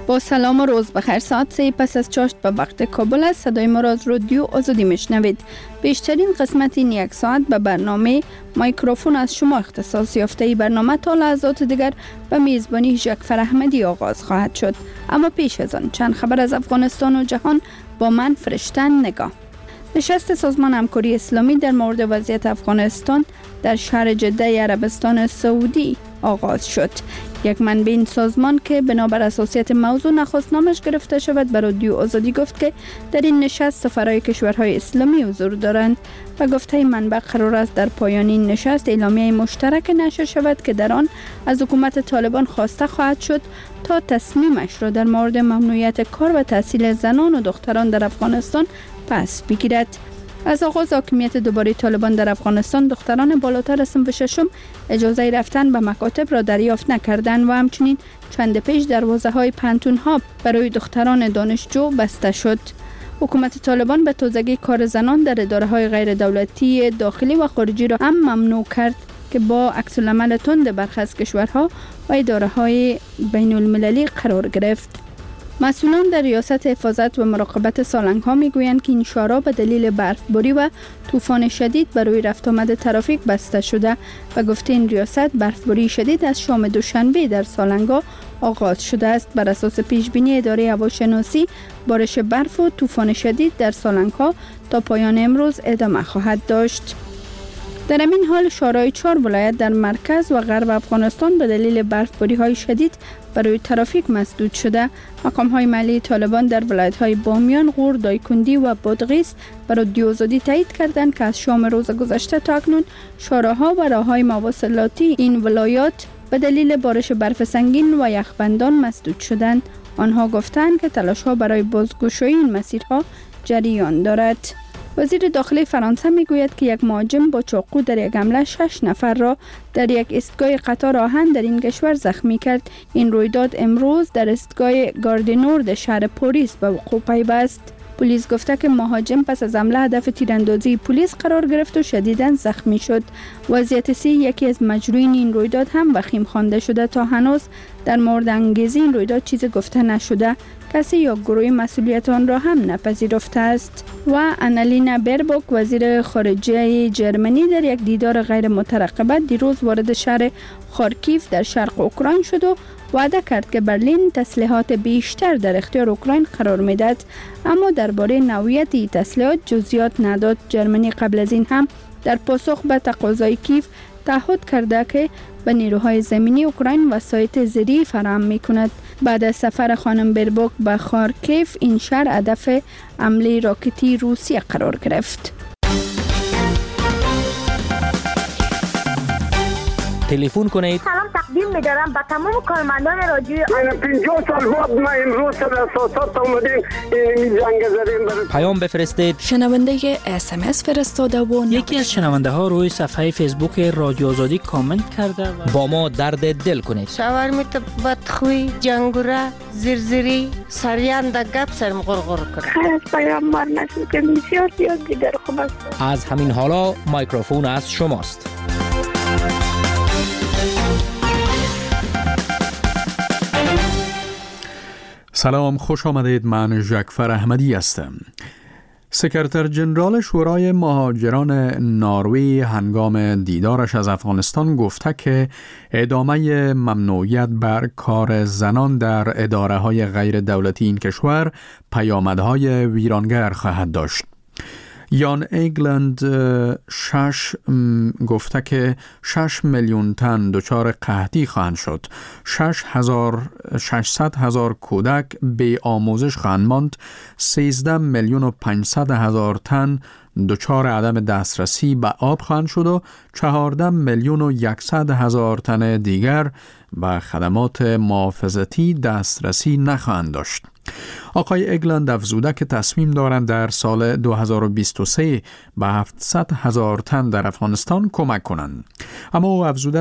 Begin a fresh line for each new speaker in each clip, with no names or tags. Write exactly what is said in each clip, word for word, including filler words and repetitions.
با سلام و روز بخیر. ساعت سه پس از چاشت به وقت کابل است. صدای ما را از رادیو آزادی میشنوید. بیشترین قسمت این یک ساعت به برنامه مایکروفون از شما اختصاص یافته. ای برنامه تا لحظات دیگر به میزبانی جعفر احمدی آغاز خواهد شد. اما پیش از آن چند خبر از افغانستان و جهان با من فرشتن نگاه. نشست سازمان همکاری اسلامی در مورد وضعیت افغانستان در شهر جده عربستان سعودی آغاز شد. یک منبع این سازمان که بنابر اساسیت موضوع نخست نامش گرفته شود به رادیو آزادی گفت که در این نشست سفرای کشورهای اسلامی حضور دارند و گفته منبع قرار است در پایان این نشست اعلامیه مشترک نشر شود که در آن از حکومت طالبان خواسته خواهد شد تا تصمیمش را در مورد ممنوعیت کار و تحصیل زنان و دختران در افغانستان پس بگیرد. از آغاز حاکمیت دوباره طالبان در افغانستان دختران بالاتر از صنف ششم اجازه رفتن به مکاتب را دریافت نکردند و همچنین چند پیش دروازه های پانتون ها برای دختران دانشجو بسته شد. حکومت طالبان به تازگی کار زنان در اداره های غیر دولتی داخلی و خارجی را هم ممنوع کرد که با عکس العمل تند برخی از کشورها و اداره های بین المللی قرار گرفت. مسئولان در ریاست حفاظت و مراقبت سالنگ ها می گویند که این شارع به دلیل برفباری و طوفان شدید برای رفت آمد ترافیک بسته شده و گفته این ریاست برفباری شدید از شام دوشنبه در سالنگ ها آغاز شده است. بر اساس پیش بینی اداره هواشناسی بارش برف و طوفان شدید در سالنگ ها تا پایان امروز ادامه خواهد داشت. در همین حال شارع چهار ولایت در مرکز و غرب افغانستان به دلیل برفباری های شدید برای ترافیک مسدود شده. مقام های محلی طالبان در ولایت های بامیان، غور، دایکندی و بادغیس برای رادیو آزادی تایید کردند که از شام روز گذشته تا اکنون شارع‌ها و راههای مواصلاتی این ولایات به دلیل بارش برف سنگین و یخبندان مسدود شدند. آنها گفتند که تلاش‌ها برای بازگشایی این مسیرها جریان دارد. وزیر داخلی فرانسه میگوید که یک مهاجم با چاقو در یک حمله شش نفر را در یک ایستگاه قطار آهن در این کشور زخمی کرد. این رویداد امروز در ایستگاه گاردینورد شهر پاریس به وقوع پیوست. پلیس گفته که مهاجم پس از حمله هدف تیراندازی پلیس قرار گرفت و شدیداً زخمی شد. وضعیت سی یکی از مجروحین این رویداد هم وخیم خوانده شده. تا هنوز در مورد انگیزی این رویداد چیزی گفته نشده. کسی یا گروه مسئولیت آن را هم نپذیرفته است. و آنالینا بربوک وزیر خارجه جرمنی در یک دیدار غیر مترقبه دیروز وارد شهر خارکیف در شرق اوکراین شد و وعده کرد که برلین تسلیحات بیشتر در اختیار اوکراین قرار میدهد، اما درباره نوعیت این تسلیحات جزئیات نداد. جرمنی قبل از این هم در پاسخ به تقاضای کیف تعهد کرده که به نیروهای زمینی اوکراین وسایط زیری فراهم میکند. بعد از سفر خانم بربوک به خارکیف این شهر هدف حمله راکتی روسیه قرار گرفت.
تلفن کنید.
سلام تقدیم می‌دارم به تمام کارمندان رادیو.
من پنجاه سال بعد ما امروز در اساسات اومدیم این جنگ زدیم.
پیام بفرستید.
شنونده اس ام اس فرستاده و
یکی از شنونده ها روی صفحه فیسبوک رادیو آزادی کامنت کرده و
با ما درد دل کنید.
شاورمیت بدخوی، جنگوره، زرزری، سریان در گپ سرم غرغر کنه.
خیر از پیامبر نشد که بسیار زیاد دیگر خوب است.
از همین حالا مایکروفون از شماست.
سلام، خوش آمدید. من جعفر احمدی هستم. سکرتر جنرال شورای مهاجران نروژ هنگام دیدارش از افغانستان گفته که ادامه ممنوعیت بر کار زنان در اداره های غیر دولتی این کشور پیامدهای ویرانگر خواهد داشت. یان ایگلند شش گفته که شش میلیون تن دچار قحطی خواهند شد. شش هزار ششصد هزار کودک به آموزش خواهند ماند. سیزده میلیون و پانصد هزار تن دچار عدم دسترسی به آب خواهند شد و چهارده میلیون و صد هزار تن دیگر به خدمات محافظتی دسترسی نخواهند داشت. آقای اگلند افزوده که تصمیم دارند در سال دو هزار و بیست و سه به هفتصد هزار تن در افغانستان کمک کنند. اما او افزوده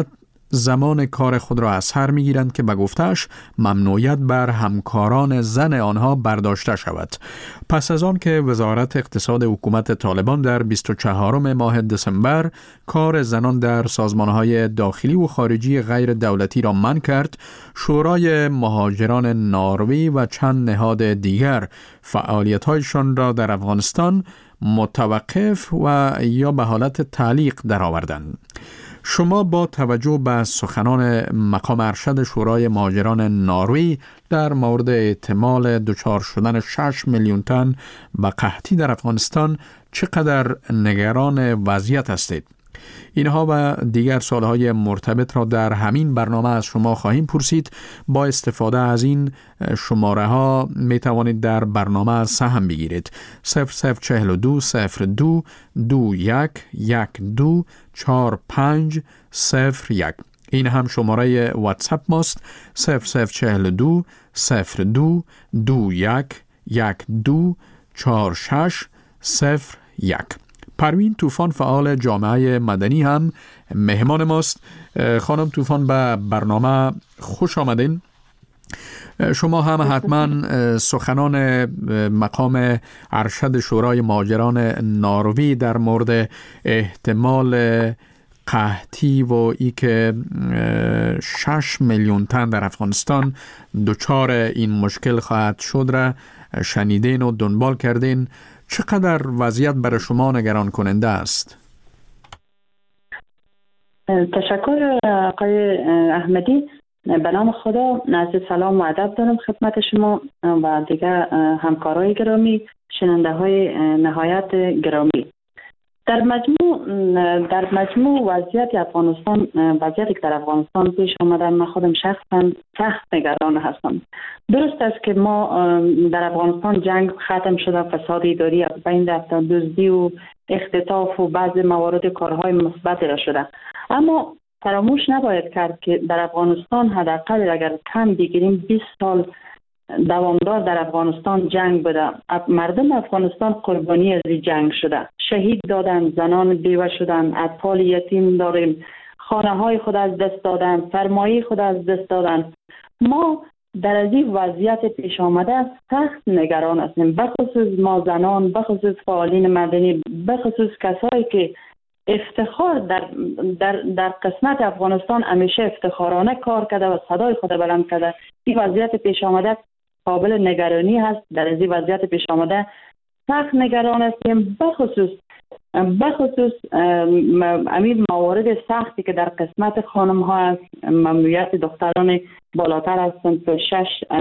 زمان کار خود را از سر می گیرند که به گفته‌اش ممنوعیت بر همکاران زن آنها برداشته شود. پس از آن که وزارت اقتصاد حکومت طالبان در بیست و چهارم ماه دسامبر کار زنان در سازمانهای داخلی و خارجی غیر دولتی را منع کرد، شورای مهاجران نروژ و چند نهاد دیگر فعالیت‌هایشان را در افغانستان متوقف و یا به حالت تعلیق درآوردند. شما با توجه به سخنان مقام ارشد شورای مهاجران نروژ در مورد احتمال دچار شدن شش میلیون تن به قحطی در افغانستان چقدر نگران وضعیت هستید؟ اینها و دیگر سوالهای مرتبط را در همین برنامه از شما خواهیم پرسید. با استفاده از این شماره ها می توانید در برنامه سهم بگیرید. صفر صفر چهل و دو صفر دو دو یک یک دو چهار پنج صفر یک. این هم شماره واتساپ ماست. صفر صفر چهل و دو صفر دو دو یک یک دو چهار شش صفر یک. پروین طوفان فعال جامعه مدنی هم مهمان ماست. خانم طوفان به برنامه خوش آمدین. شما هم حتما سخنان مقام ارشد شورای مهاجران نروژ در مورد احتمال قحطی و ای که شش میلیون تن در افغانستان دچار این مشکل خواهد شد را شنیدین و دنبال کردین. چقدر وضعیت برای شما نگران کننده است؟
تشکر آقای احمدی. به نام خدا عرض سلام و ادب دارم خدمت شما و دیگر همکارای گرامی، شنونده های نهایت گرامی. در مجموع در مجموع وضعیت افغانستان وضعیتی که در افغانستان پیش آمده، من خودم شخصا سخت نگران هستم. درست است که ما در افغانستان جنگ ختم شده، فساد اداری از بین رفته، دزدی و اختطاف و بعض موارد کارهای مثبت را شده، اما فراموش نباید کرد که در افغانستان حداقل اگر کم بگیریم بیست سال دوامدار در افغانستان جنگ بوده. مردم افغانستان قربانی از این جنگ شده، شهید دادن، زنان بیوه شدن، اطفال یتیم داریم، خانه های خود از دست دادن، سرمایه خود از دست دادن. ما در از این وضعیت پیش آمده سخت نگران هستیم، بخصوص ما زنان، بخصوص فعالین مدنی، بخصوص کسایی که افتخار در, در, در قسمت افغانستان همیشه افتخارانه کار کرده و صدای خود بلند کرده. این وضعیت پیش آمده قابل نگرانی هست. در این وضعیت پیش آمده سخت نگران هستیم، بخصوص بخصوص امید موارد سختی که در قسمت خانم ها هست. ممنوعیت دختران بالاتر از صنف شش از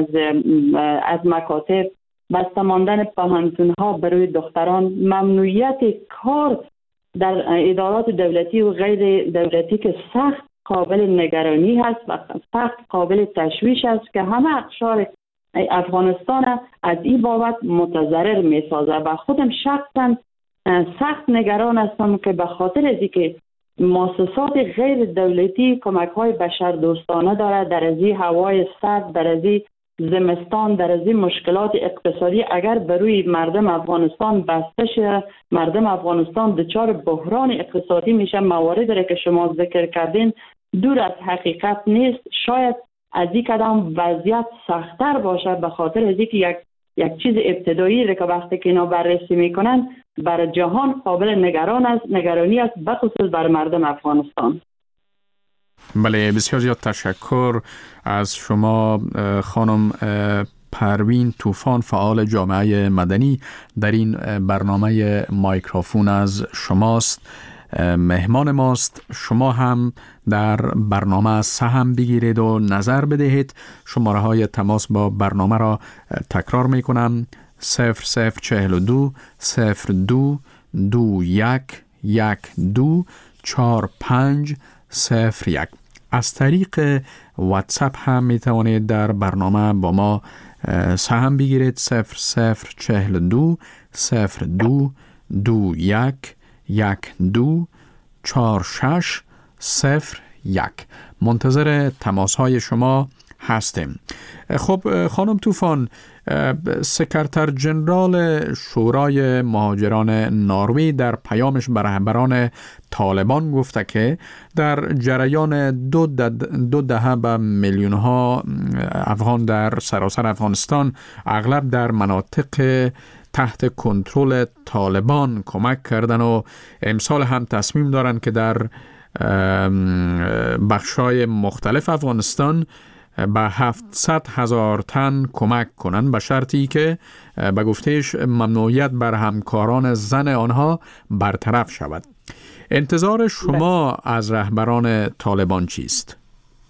از مکاتب، بسته ماندن پانتون ها برای دختران، ممنوعیت کار در ادارات دولتی و غیر دولتی که سخت قابل نگرانی هست و سخت قابل تشویش است که همه اقشار افغانستان از این بابت متضرر می سازه و خودم شخصا سخت نگران هستم که به خاطر از اینکه مؤسسات غیر دولتی کمک های بشر دوستانه داره، در از این هوای سرد، در از این زمستان، در از این مشکلات اقتصادی اگر بروی مردم افغانستان بسته شه، مردم افغانستان دچار بحران اقتصادی میشه. مواردی را که شما ذکر کردین دور از حقیقت نیست. شاید از این قدم وضعیت سخت‌تر باشه به خاطر از اینکه یک یک چیز ابتدایی را که وقتی که اینا بررسی میکنن برای جهان قابل نگران است نگرانی است، بخصوص بر مردم افغانستان.
بله، بسیار زیاد تشکر از شما خانم پروین طوفان، فعال جامعه مدنی. در این برنامه مایکروفون از شماست، مهمان ماست. شما هم در برنامه سهم بگیرید و نظر بدهید. شماره های تماس با برنامه را تکرار می کنم: صفر صفر چهل و دو صفر دو دو یک یک دو چهار پنج صفر یک. از طریق واتساپ هم می توانید در برنامه با ما سهم بگیرید: صفر صفر چهل دو صفر دو دو یک یک دو چهار شش صفر یک. منتظر تماس های شما هستیم. خب خانم طوفان، سکرتر جنرال شورای مهاجران نروژ در پیامش به رهبران طالبان گفته که در جریان دو, دو دهه به میلیون ها افغان در سراسر افغانستان، اغلب در مناطق تحت کنترل طالبان کمک کردن و امسال هم تصمیم دارن که در بخشای مختلف افغانستان به هفتصد هزار تن کمک کنند، به شرطی که به گفتهش ممنوعیت بر همکاران زن آنها برطرف شود. انتظار شما از رهبران طالبان چیست؟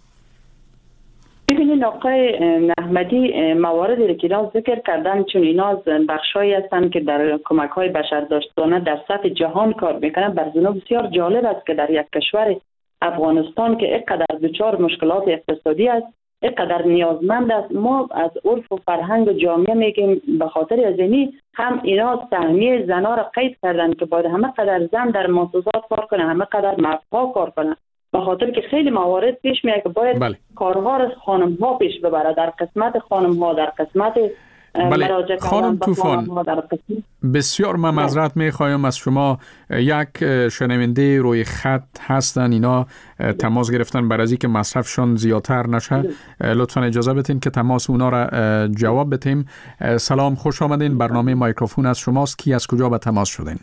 ببینید آقای احمدی، مواردی که اینا ذکر کردن چون اینا از بخشایی هستند که در کمک های بشردوستانه در سطح جهان کار میکنن، بر زنو بسیار جالب است که در یک کشور افغانستان که اینقدر دچار مشکلات اقتصادی است، اینقدر نیازمند است، ما از عرف و فرهنگ و جامعه میگیم به خاطر از اینی هم اینا سهمیه زنا را قید کردن که باید همه قدر زن در مؤسسات کار کنه، همه قدر مردها کار کنه، به خاطر که خیلی موارد پیش میاد که باید بله. کارها را خانم ها پیش ببره، در قسمت خانم ها، در قسمت
بله. خانم طوفان، بسیار من معذرت میخوایم از شما، یک شنونده روی خط هستن، اینا تماس گرفتن برای اینکه مصرفشان زیادتر نشه، لطفا اجازه بدین که تماس اونا را جواب بدیم. سلام، خوش آمدین، برنامه مایکروفون از شماست، کی از کجا به تماس شدین؟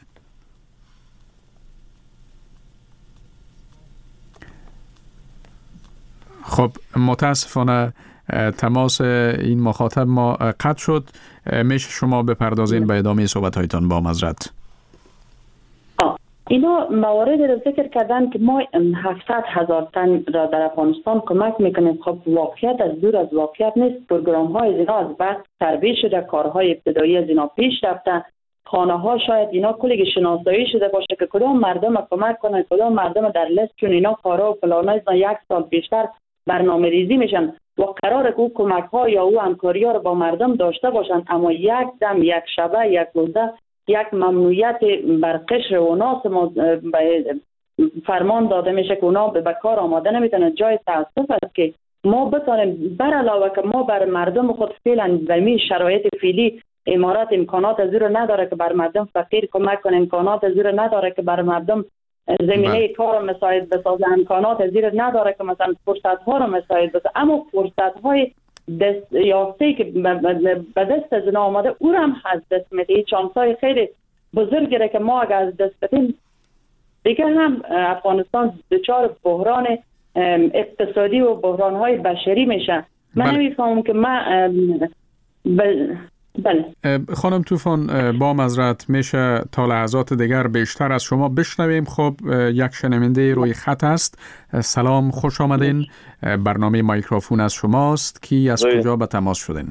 خب متاسفانه تماس این مخاطب ما قطع شد. میشه شما بپردازین به ادامه صحبت هایتان با معذرت.
اینا موارد رو ذکر کردن که ما هفتصد هزار تن را در افغانستان کمک میکنیم. خب واقعیت از دور از واقعیت نیست. پروگرام های از اینا از بعد تربیه شده، کارهای ابتدایی از اینا پیش رفته، خانه ها شاید اینا کلی شناسایی شده باشه که کدام مردم کمک کنن، کدام مردم در لیست، چون اینا کارا و پلانای یک سال بیشتر برنامه ریزی میشن و قراره که او کمک ها یا او همکاری ها رو با مردم داشته باشن، اما یک دم، یک شبه، یک روزه یک ممنوعیت بر قشر اونا فرمان داده میشه که اونا به کار آماده نمیتونن. جای تاسف است که ما بتونیم بر علاوه که ما بر مردم خود فعلا در این شرایط فعلی امارات امکانات از رو نداره که بر مردم فقیر کمک کنه، امکانات از رو نداره که بر مردم زمینه کار رو مساعد بسازه، امکانات از رو نداره که مثلا فرصت ها رو مساعد بسازه، اما فرصت های دست یافته که به دست از اینا آمده او هم از دست میده. چانسای خیلی بزرگه که ما اگر از دست بدیم دیگه هم افغانستان دچار بحران اقتصادی و بحران های بشری میشه. من نمیفهمم که من بله
بله. خانم طوفان، با معذرت میشه تا لحظات دیگر بیشتر از شما بشنویم. خب یک شنونده روی خط است. سلام، خوش آمدین، برنامه مایکروفون از شماست، کی از کجا به تماس شدین؟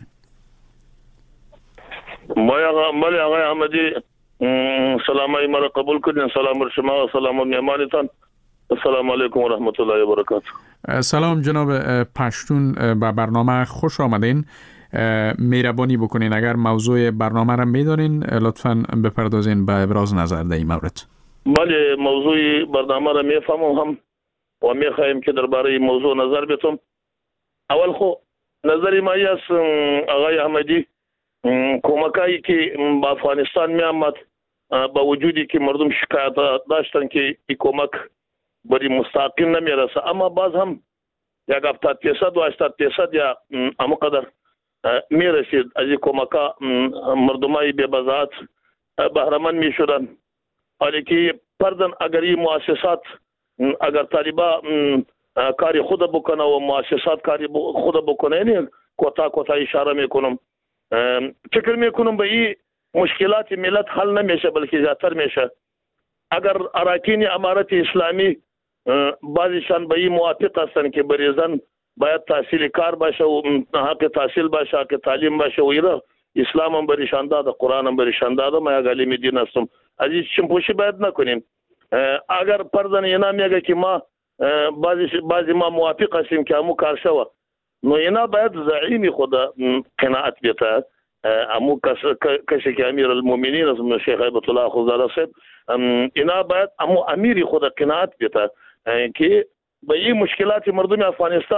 مالی آقای احمدی، سلامای مرا قبول کردین. سلام بر شما و سلام میهمانتان. السلام علیکم و رحمت الله و برکاته.
سلام جناب پشتون، به برنامه خوش آمدین. مهربانی بکنین اگر موضوع برنامه را میدونین لطفاً بپردازین به ابراز نظر در این مورد.
بله، موضوع برنامه را میفهمم هم و میخوایم که درباره موضوع نظر بدم. اول خو نظری ما است آقای احمدی، کمکایی که با افغانستان می آمد با وجودی که مردم شکایت داشتن که این کمک بری مستقیم نمیرسه، اما باز هم یک هفتاد درصد و هشتاد درصد یا اما قدر میرسید از این کمکا مردمای بی بزاعت بهره‌مند میشدن. حالی که پردن اگر این مؤسسات اگر طالبا کاری خود بکنه و مؤسسات کاری خود بکنه، یعنی کوتا کوتا اشاره میکنم، فکر میکنم به این مشکلات ملت حل نمیشه بلکه زیادتر میشه. اگر اراکین امارت اسلامی بعضیشان به این موافق هستن که بریزن باید تحصیل کار باشه و حق تحصیل باشه، حق تعلیم باشه و ایره اسلام هم بریشان داده، قرآن هم بریشان داده، ما یک علم دین هستم، از این چنپوشی باید نکنیم. اگر پردن اینا میگه که ما بعضی بعضی ما موافق هستیم که همو کار شوه، نو اینا باید زعیم خود قناعت بیته. امو کسی که امیر المؤمنین از شیخ هیبت الله خوزاده صاحب، اینا باید امو امیر خود قناعت بیته که به این مشکلات مردم افغانستان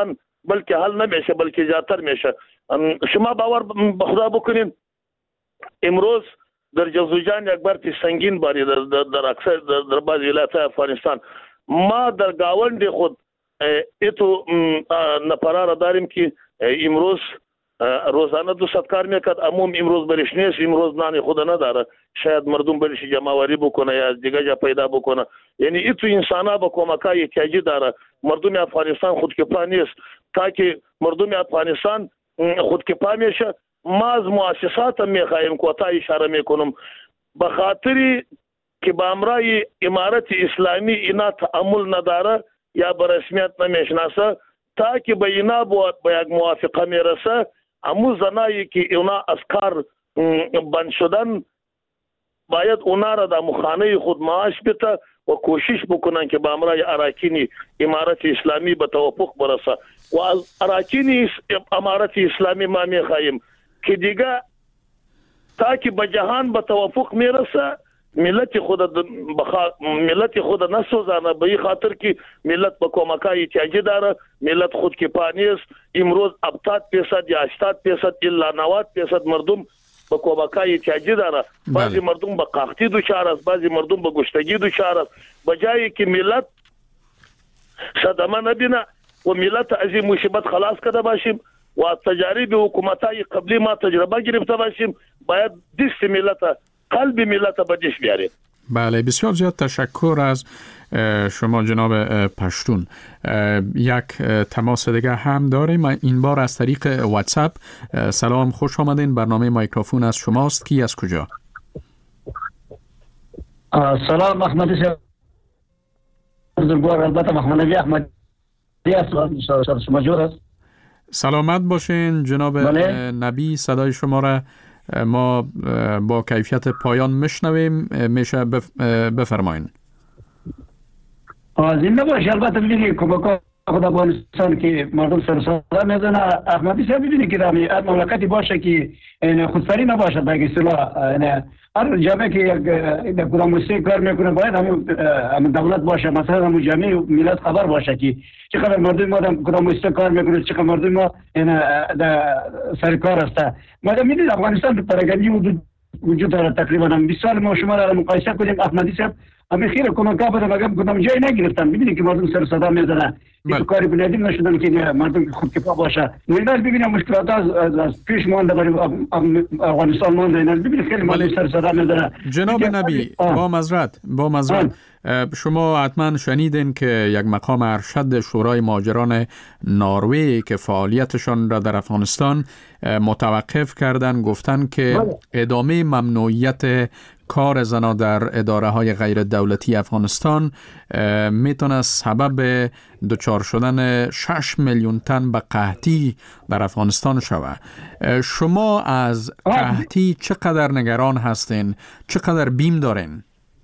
بلکه حل نمیشه بلکه زیادتر میشه. شما باور به خدا بکنین امروز در جزوجان یک برف سنگین باری در, در, در اکثر در, در بعض ولایات افغانستان. ما در گاوند خود ایتو نفرا را داریم که امروز روزانه دو صد کار میکرد، عموم امروز برش نیست، امروز نان خود نداره، شاید مردم برش جمعواری بکنه یا دیگه جا پیدا بکنه. یعنی ایتو انسانا با کمکای احتیاجی داره. مردم افغانستان خودکفا نیست. تا که مردم افغانستان خودکفا میشه ما از مؤسسات میخوایم کوتا اشاره میکنم به خاطری که با امرای امارت اسلامی اینا تعامل نداره یا به رسمیت نمیشناسه، تا که به اینا با یک موافقه میرسه امو زنایی که اینا از کار بند شدن باید اونا را در مخانه خود معاش بده و کوشش بکنن که با امرای اراکین امارت اسلامی به توافق برسه. و از اراکین امارت اسلامی ما میخوایم که دیگه تا که به جهان به توافق میرسه ملت خود بخا... ملت خود نسوزانه، به این خاطر که ملت به کمکای احتیاجی داره، ملت خود کفا نیست. امروز هفتاد درصد یا هشتاد درصد الا نود درصد مردم به کمکای احتیاجی داره. بعضی مردم به قحطی دچار است، بعضی مردم به گشتگی دچار است. به جایی که ملت صدمه نبینه و ملت از این مصیبت خلاص کرده باشیم و از تجارب حکومتای قبلی ما تجربه گرفته باشیم، باید دست ملت قلب ملت به دست بیاریم.
بله، بسیار زیاد تشکر از شما جناب پشتون. یک تماس دیگه هم داریم، این بار از طریق واتساپ. سلام، خوش آمدین، برنامه مایکروفون از شماست. کی از کجا؟
سلام، احمدی صاحب. بزرگوار البته محمد نبی احمدی هستم، شما جور است. سلامت باشین جناب نبی، صدای شما را ما با کیفیت پایان میشنویم، میشه بفرمایین. زنده باشه. البته میدونی کمک خود افغانستان که مردم سر صدا میزنه. احمدی صاحب میدونی که در مملکتی باشه که خودسری نباشه، به اصطلاح هر جامعه که یک گراموسی کار میکنه باید همین دولت باشه، مثلا همون جامعه ملت خبر باشه که چقدر مردم ما در گراموسی کار میکنه، چقدر مردم ما در سر کار هسته. ما میدونید افغانستان پراگندی وجود وجود داره. تقریبا بیست سال ما شما را مقایسه کنیم احمدی صاحب، همین خیلی کمک‌ها بوده مگم کدام جایی نگرفتن. می‌بینید که مردم سر صدا می‌زنن، این کاری بنیادی نشدن که مردم خودکفا باشه. اینا ببینید مشکلات از از پیش مونده برای افغانستان مونده. اینا ببینید خیلی مردم سر صدا می‌زنن.
جناب نبی، با معذرت با معذرت شما حتما شنیدین که یک مقام ارشد شورای مهاجران نروژ که فعالیتشان را در افغانستان متوقف کردن، گفتن که ادامه ممنوعیت کار زنان در اداره های غیر دولتی افغانستان میتونه سبب دچار شدن شش میلیون تن به قحطی در افغانستان شود. شما از قحطی چقدر نگران هستین؟ چقدر بیم دارین؟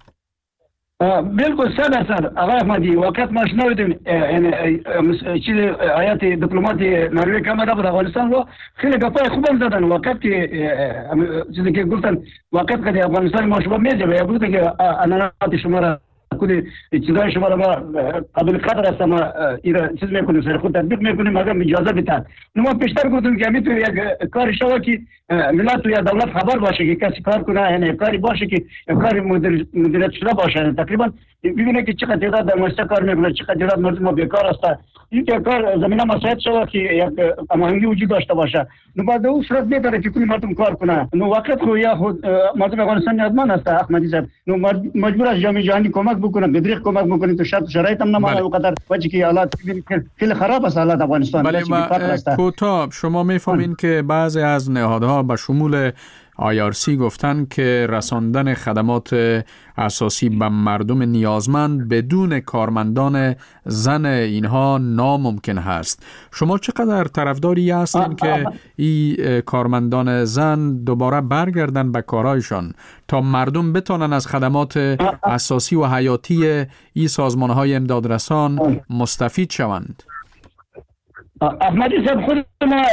بالکل صد درصد آقای احمدی. وقت ما شنیدیم چیز آیات دیپلمات نروژ که آمده بود افغانستان رو خیلی گپای خوبم زدن. وقت که چیزی که گفتن وقت که افغانستان ما شما میجه یا بود که انانات شما را کلی چیزای شما را ما قابل قدر است ما ایرا چیز میکنیم سر خود تطبیق میکنیم اگر اجازه بدن. ما پیشتر گفتم که میتونه یک کاری شوه که ملت یا دولت خبر باشه که کسی کار کنه، یعنی کاری باشه که کاری مدیریت شده باشه. تقریبا ببینه که چقدر تعداد در مؤسسه کار میکنه، چقدر تعداد مردم ما بیکار هستن. این که کار زمینه مساعد شوه که یک هماهنگی وجود داشته باشه. نو بعد اون صورت میتونه که کلی مردم کار کنه. نو وقت خو یا خود مردم افغانستان نیازمند است احمدی صاحب. نو مجبور است جامعه جهانی کمک بکنه، بدریغ کمک بکنه تو شرط شرایط هم نمونه وقدر وجه که حالات خیلی خراب است حالات افغانستان.
بله، کوتاه شما میفهمین که بعضی از نهادها به شمول آی آر سی گفتن که رساندن خدمات اساسی به مردم نیازمند بدون کارمندان زن اینها ناممکن هست. شما چقدر طرفداری هستین که این کارمندان زن دوباره برگردن به کارهایشان تا مردم بتونن از خدمات اساسی و حیاتی این سازمانهای امدادرسان مستفید شوند؟
احمدی صاحب خود ما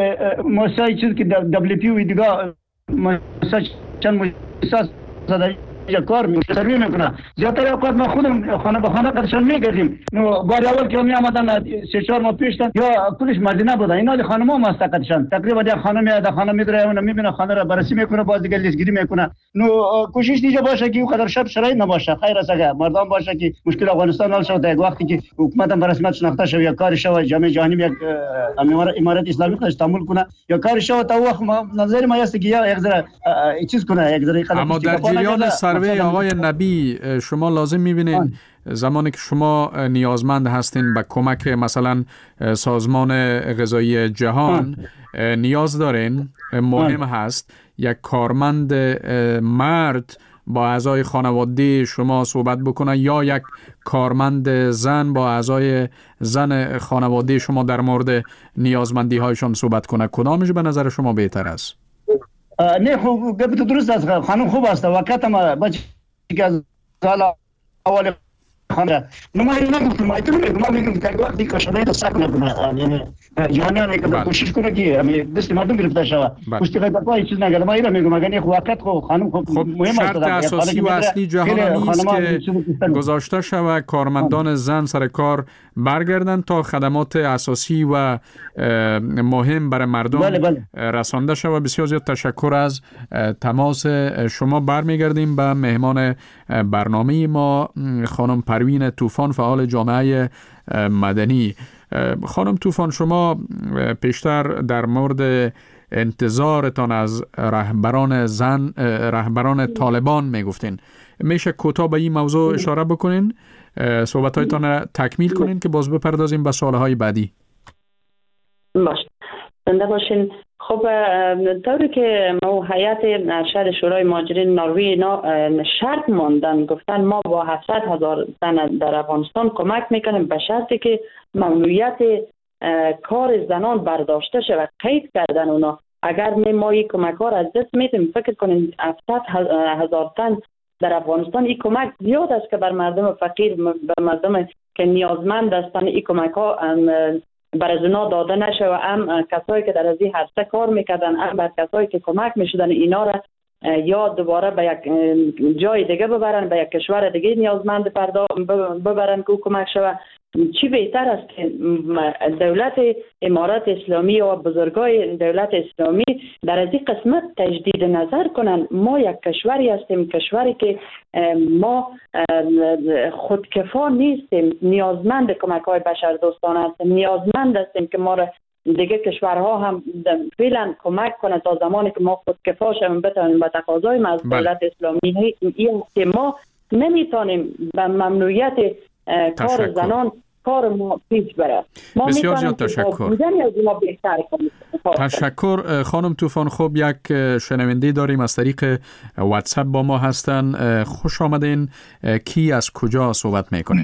مؤسسه چیز که دبلیو پی و دیگه مؤسسه چند مؤسسه یا کار میکنه سروی میکنه زیادتر اوقات ما خودم خانه به خانه قدشان میگردیم نو بار اول که می آمدن سه چهار ماه پیش یا کلش مدینه بودن اینا خانم ما است قدشان تقریبا یک خانم میاد خانم میدره اون میبینه خانه را بررسی میکنه باز دیگه لیست گیری میکنه نو کوشش دیگه باشه که او قدر شب شرایط نباشه خیر است اگر مردم باشه که مشکل افغانستان حل شود وقتی که حکومت هم رسمیت شناخته شود یا کار شود جامعه جهانی یک امارات اسلامی خودش تعامل کنه یا کار شود تا وقت نظر ما است که یک ذره چیز کنه یک ذره
اما در جریان سروی آقای نبی شما لازم می‌بینید زمانی که شما نیازمند هستین به کمک مثلا سازمان غذایی جهان نیاز دارین مهم هست یک کارمند مرد با اعضای خانواده شما صحبت بکنه یا یک کارمند زن با اعضای زن خانواده شما در مورد نیازمندی هایشان صحبت کنه کدامش به نظر شما بهتر است؟
نه خوب گفت درست است خانم خوب است وقت ما بچه که از حالا اول خانه نما نگفتم ما ایتون میگم ما میگم که وقتی که شده تا ساکن کنه یعنی جهانی که کوشش کنه که همین دست مردم گرفته شود پشت پای چیز نگه ما اینا میگم اگر وقت خو خانم خوب مهم است
شرط اساسی و اصلی جهان نیست که گذاشته شود کارمندان زن سر کار برگردن تا خدمات اساسی و مهم برای مردم بله بله. رسانده شود. بسیار زیاد تشکر از تماس شما. برمیگردیم به مهمان برنامه ما خانم پروین طوفان فعال جامعه مدنی. خانم طوفان شما پیشتر در مورد انتظارتان از رهبران زن رهبران طالبان میگفتین میشه کوتاه به این موضوع اشاره بکنین صحبت‌هایتان را تکمیل کنین که باز بپردازیم به سوالهای بعدی.
باش زنده باشین. خب طوری که ما هیئت ارشد شورای مهاجرین نروژ شرط ماندن گفتن ما با هفتصد هزار زن در افغانستان کمک میکنیم به شرطی که ممنوعیت کار زنان برداشته شود. قید کردن اونا اگر ما این کمک ها را از دست میدیم فکر کنیم هفتصد هزار تن در افغانستان این کمک زیاد است که بر مردم فقیر بر مردم که نیازمند هستند این کمک ها برای اونا داده نشه و هم کسایی که در از این هسته کار میکردن هم بر کسایی که کمک میشدن اینا را یا دوباره به یک جای دیگه ببرن به یک کشور دیگه نیازمند ببرن که کمک شود. چی بهتر است که دولت امارات اسلامی و بزرگای دولت اسلامی در از این قسمت تجدید نظر کنن. ما یک کشوری هستیم کشوری که ما خودکفا نیستیم نیازمند کمک های بشر دوستانه هستیم نیازمند هستیم که ما را دیگه کشورها هم فعلا کمک کنه تا زمانی که ما خودکفا شویم بتونیم به تقاضای از دولت اسلامی این که ما نمیتونیم به ممنوعیت کار زنان کار ما پیش بره.
بسیار زیاد تشکر. تشکر خانم طوفان. خوب یک شنونده داریم از طریق واتساپ با ما هستن. خوش آمدین. کی از کجا صحبت میکنین؟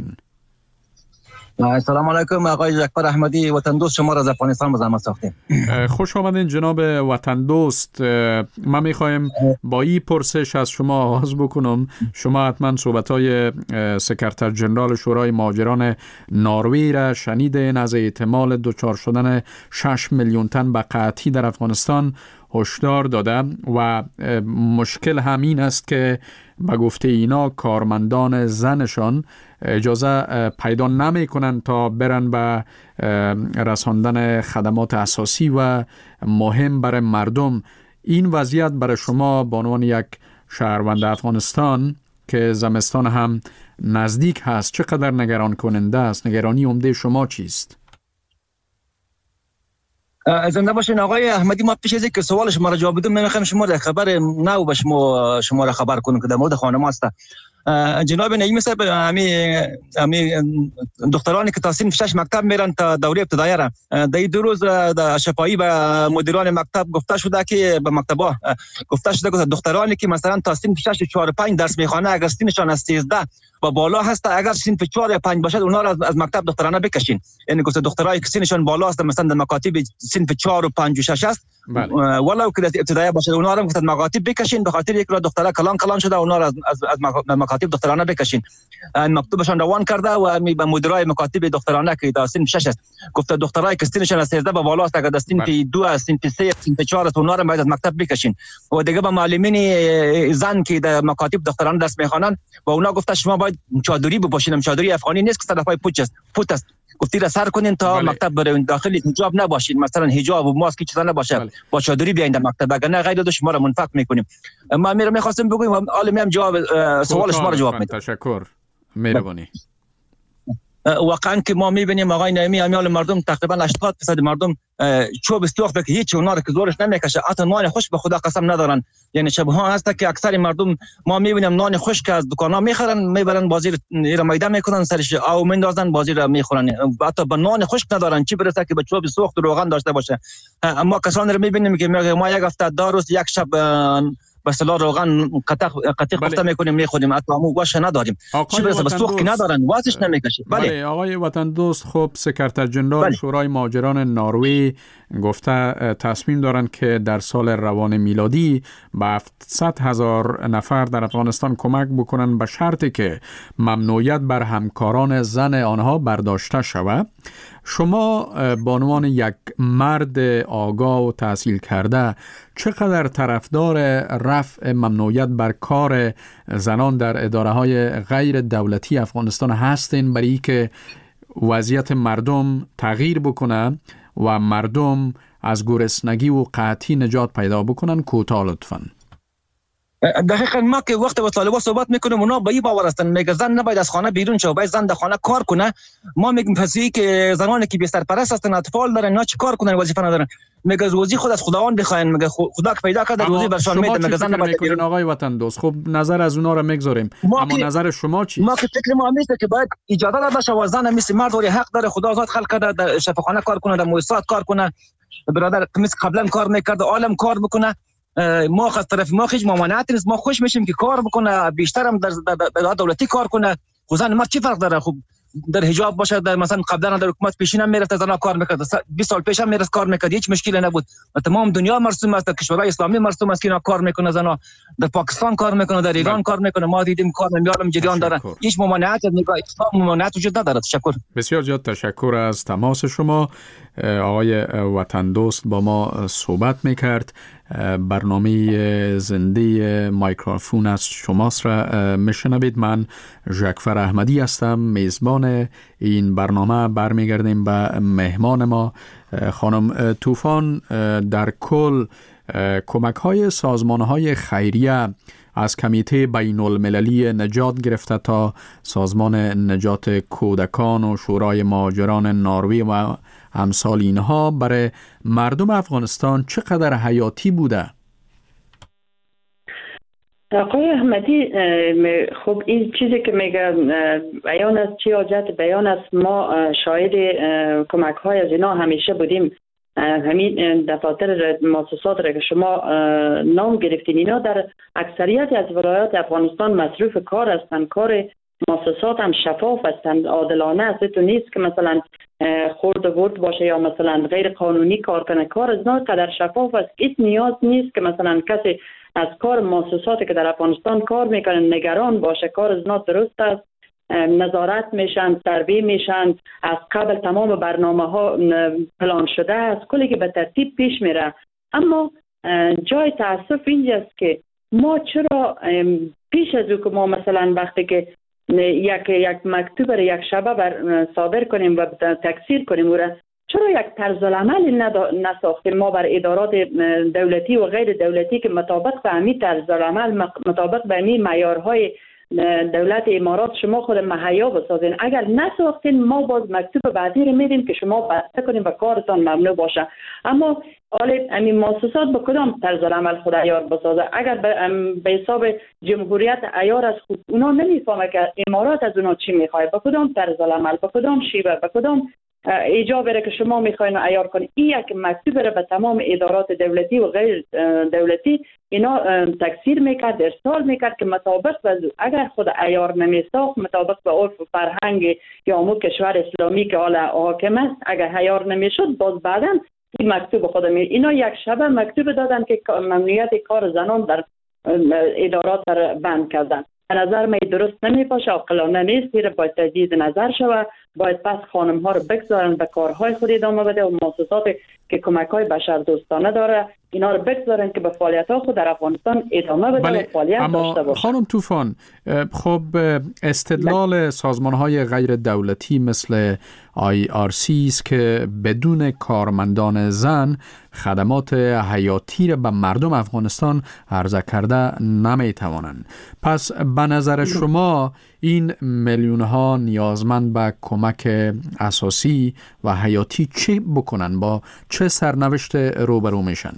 سلام علیکم آقای جعفر احمدی وطن دوست شما را از افغانستان مزاحمت ساختیم.
خوش آمدین جناب وطن دوست. ما میخوایم با این پرسش از شما آغاز بکنم. شما حتما صحبت‌های سکرتر جنرال شورای مهاجران نروژ را شنیدین از احتمال دچار شدن شش میلیون تن به قحطی در افغانستان هشدار داده و مشکل همین است که به گفته اینا کارمندان زنشان اجازه پیدا نمی کنند تا برن به رساندن خدمات اساسی و مهم برای مردم. این وضعیت برای شما به عنوان یک شهروند افغانستان که زمستان هم نزدیک هست چقدر نگران کننده است؟ نگرانی عمده شما چیست؟
زنده باشین آقای احمدی. ما پیش از اینکه سوال شما را جواب بدم میخوایم شما را خبر نو به شما شما را خبر کنم که در مورد خانم است. جناب نعیم صاحب امی امی دخترانی که تا صنف شش مکتب میرن تا دوره ابتدایی را در این دو روز در شفاهی به مدیران مکتب گفته شده که به مکتبا گفته شده که دخترانی که مثلا تا صنف شش چهار پنج درس میخوانه اگر سنشان از سیزده و بالا هست اگر صنف چهار یا پنج باشد اونها را از مکتب دخترانه بکشین. یعنی گفته دخترایی که سنشان بالا است مثلا در مکاتب صنف چهار و پنج و شش است ولو که ابتدایی باشه اونا رو گفتن مکاتب بکشین، به خاطر یک را دختره کلان کلان شده اونا را از از مکاتب دخترانه بکشین. مکتوبشان روان کرده و به مدیرای مکاتب دخترانه که در سن شش است گفته دخترای که سنشان از سیزده به بالا است اگر در سن دو سن سه سن چهار اونا را باید از مکتب بکشین. و دیگه به معلمین زن که در مکاتب دخترانه درس میخوانند و اونا گفته شما باید چادری بپوشین، چادری افغانی نیست که صدفای پوچ است پوت است، گفتی را سر کنین تا بله. مکتب برین، داخل حجاب نباشین، مثلا حجاب و ماسک چیزا نباشه، بله. با چادری بیاین در مکتب، اگر نه غیر شما را منفعت میکنیم. ما میرم میخواستم بگویم عالم هم جواب سوال شما را جواب میدم.
تشکر، مهربانی.
واقعا که ما میبینیم آقای نعیمی امیال مردم تقریبا هشتاد درصد مردم چوب استوخت که هیچ اونا رو که زورش نمیکشه، حتی نان خوش به خدا قسم ندارن. یعنی شب ها هست که اکثر مردم ما میبینیم نان خوش که از دکانا میخرن میبرن بازی را میده میکنن سرش او میندازن بازی را میخورن، حتی به نان خوش ندارن چی برسه که به چوب سوخت و روغن داشته باشه. اما کسانی رو میبینیم که ما یک هفته دو روز یک شب مثلا روغن قطع قطع خفته میکنیم میخوریم، حتی همون واش نداریم، چی برسه به سوخت ندارن واسش نمیکشه.
بله. بله آقای وطن دوست، خب سکرتر جنرال بله. شورای مهاجران نروژ گفته تصمیم دارند که در سال روان میلادی به هفتصد هزار نفر در افغانستان کمک بکنند به شرطی که ممنوعیت بر همکاران زن آنها برداشته شود. شما به عنوان یک مرد آگاه و تحصیل کرده چقدر طرفدار رفع ممنوعیت بر کار زنان در اداره‌های غیر دولتی افغانستان هستین برای که وضعیت مردم تغییر بکنه و مردم از گرسنگی و قحطی نجات پیدا بکنن؟ کوتاه لطفاً.
دقیقاً ما که وقت با طالبان صحبت میکنیم اونا با این باور هستن میگه زن نباید از خانه بیرون شه، باید زن در خانه کار کنه. ما میگیم پس این که زنانی که بی سرپرست هستن اطفال دارن اینا چی کار کنن، وظیفه ندارن. میگه روزی خود از خداوند بخواین، میگه خدا که پیدا کرده روزی برشان میده. میگه زن نباید بیرون.
آقای وطن دوست خب نظر از اونا رو میگذاریم، اما نظر شما چیه؟
ما که فکر ما میشه که باید اجازه داده بشه و زن مثل مرد ولی حق داره، خدا ذات خلق کرده در شفاخانه کار کنه، در مؤسسات کار کنه. برادر مثل قبلا کار میکرد عالم کار بکنه. ما از طرف ما هیچ ممانعت نیست، ما خوش میشیم که کار بکنه، بیشتر هم در, در, در دولتی کار کنه. خصوصا ما چی فرق داره؟ خب در حجاب باشه، در مثلا قبلا در حکومت پیشین هم میرفت زنا کار میکرد، بیست سال پیش هم میرفت کار میکرد، هیچ مشکلی نبود. تمام دنیا مرسوم است، در کشورهای اسلامی مرسوم است که اینا کار میکنه، زنا در پاکستان کار میکنه، در ایران کار میکنه، ما دیدیم کار میارم جریان داره، هیچ ممانعت نگاه اسلام ممانعت وجود نداره. تشکر.
بسیار زیاد تشکر از تماس شما. آقای وطن دوست با ما صحبت میکرد. برنامه زنده مایکروفون از شماست را میشنوید. من ژکفر احمدی هستم، میزبان این برنامه. برمیگردیم به مهمان ما خانم طوفان. در کل کمک های سازمان های خیریه از کمیته بین المللی نجات گرفته تا سازمان نجات کودکان و شورای مهاجران نروژ و امثال اینها برای مردم افغانستان چقدر حیاتی بوده؟
آقای احمدی، خب این چیزی که میگه بیان است، چی حاجت بیان است. ما شاهد کمک های از اینا همیشه بودیم. همین دفاتر مؤسسات را که شما نام گرفتین، اینا در اکثریت از ولایات افغانستان مصروف کار هستند. کار مؤسسات هم شفاف هستند، عادلانه است. تو نیست که مثلا خورد و ورد باشه یا مثلا غیر قانونی کار کنه. کار از اینا قدر شفاف است، هیچ نیاز نیست که مثلا کسی از کار مؤسساتی که در افغانستان کار میکنن نگران باشه. کار از اینا درست است، نظارت میشن، سروی میشن، از قبل تمام برنامه ها پلان شده است، کلی که به ترتیب پیش میره. اما جای تاسف اینجاست که ما چرا پیش از او که ما مثلا وقتی که یک یک مکتوب را یک شبه بر صادر کنیم و تکثیر کنیم او را، چرا یک طرز العمل نساختیم ما بر ادارات دولتی و غیر دولتی که مطابق به همین طرز العمل، مطابق به همین معیارهای دولت امارات شما خود مهیا بسازین؟ اگر نساختین ما باز مکتوب بعدی رو میدیم که شما بسته کنیم و کارتان ممنوع باشه. اما حالا همین مؤسسات به کدام طرز العمل خود عیار بسازه؟ اگر به حساب جمهوریت عیار از خود اونا نمیفهمه که امارات از اونا چی میخواد، به کدام طرز العمل، به کدام شیوه، به کدام ایجاب را که شما میخواین عیار کنید. این یک مکتوب را به تمام ادارات دولتی و غیر دولتی اینا تکثیر میکرد، ارسال میکرد که مطابق به اگر خود عیار نمیساخت، مطابق به عرف و فرهنگ یا مو کشور اسلامی که حالا حاکم است، اگر عیار نمیشد باز بعداً این مکتوب خود می اینا یک شبه مکتوب دادن که ممنوعیت کار زنان در ادارات را بند کردن. به نظر من درست نمیپاشه، عاقلانه نیست، زیرا باید تجدید نظر شود. باید پس خانم ها رو بگذارن به کارهای خود ادامه بده و مؤسسات که کمک های بشر دوستانه داره اینا رو بگذارن که به فعالیت ها خود در افغانستان ادامه بده
بله،
و فعالیت داشته باشه.
خانم طوفان، خب استدلال سازمان های غیر دولتی مثل آی آر سی است که بدون کارمندان زن خدمات حیاتی را به مردم افغانستان عرضه کرده نمیتوانند. پس به نظر شما این میلیون ها نیازمند به کمک اساسی و حیاتی چه بکنن؟ با چه سرنوشت روبرو میشن؟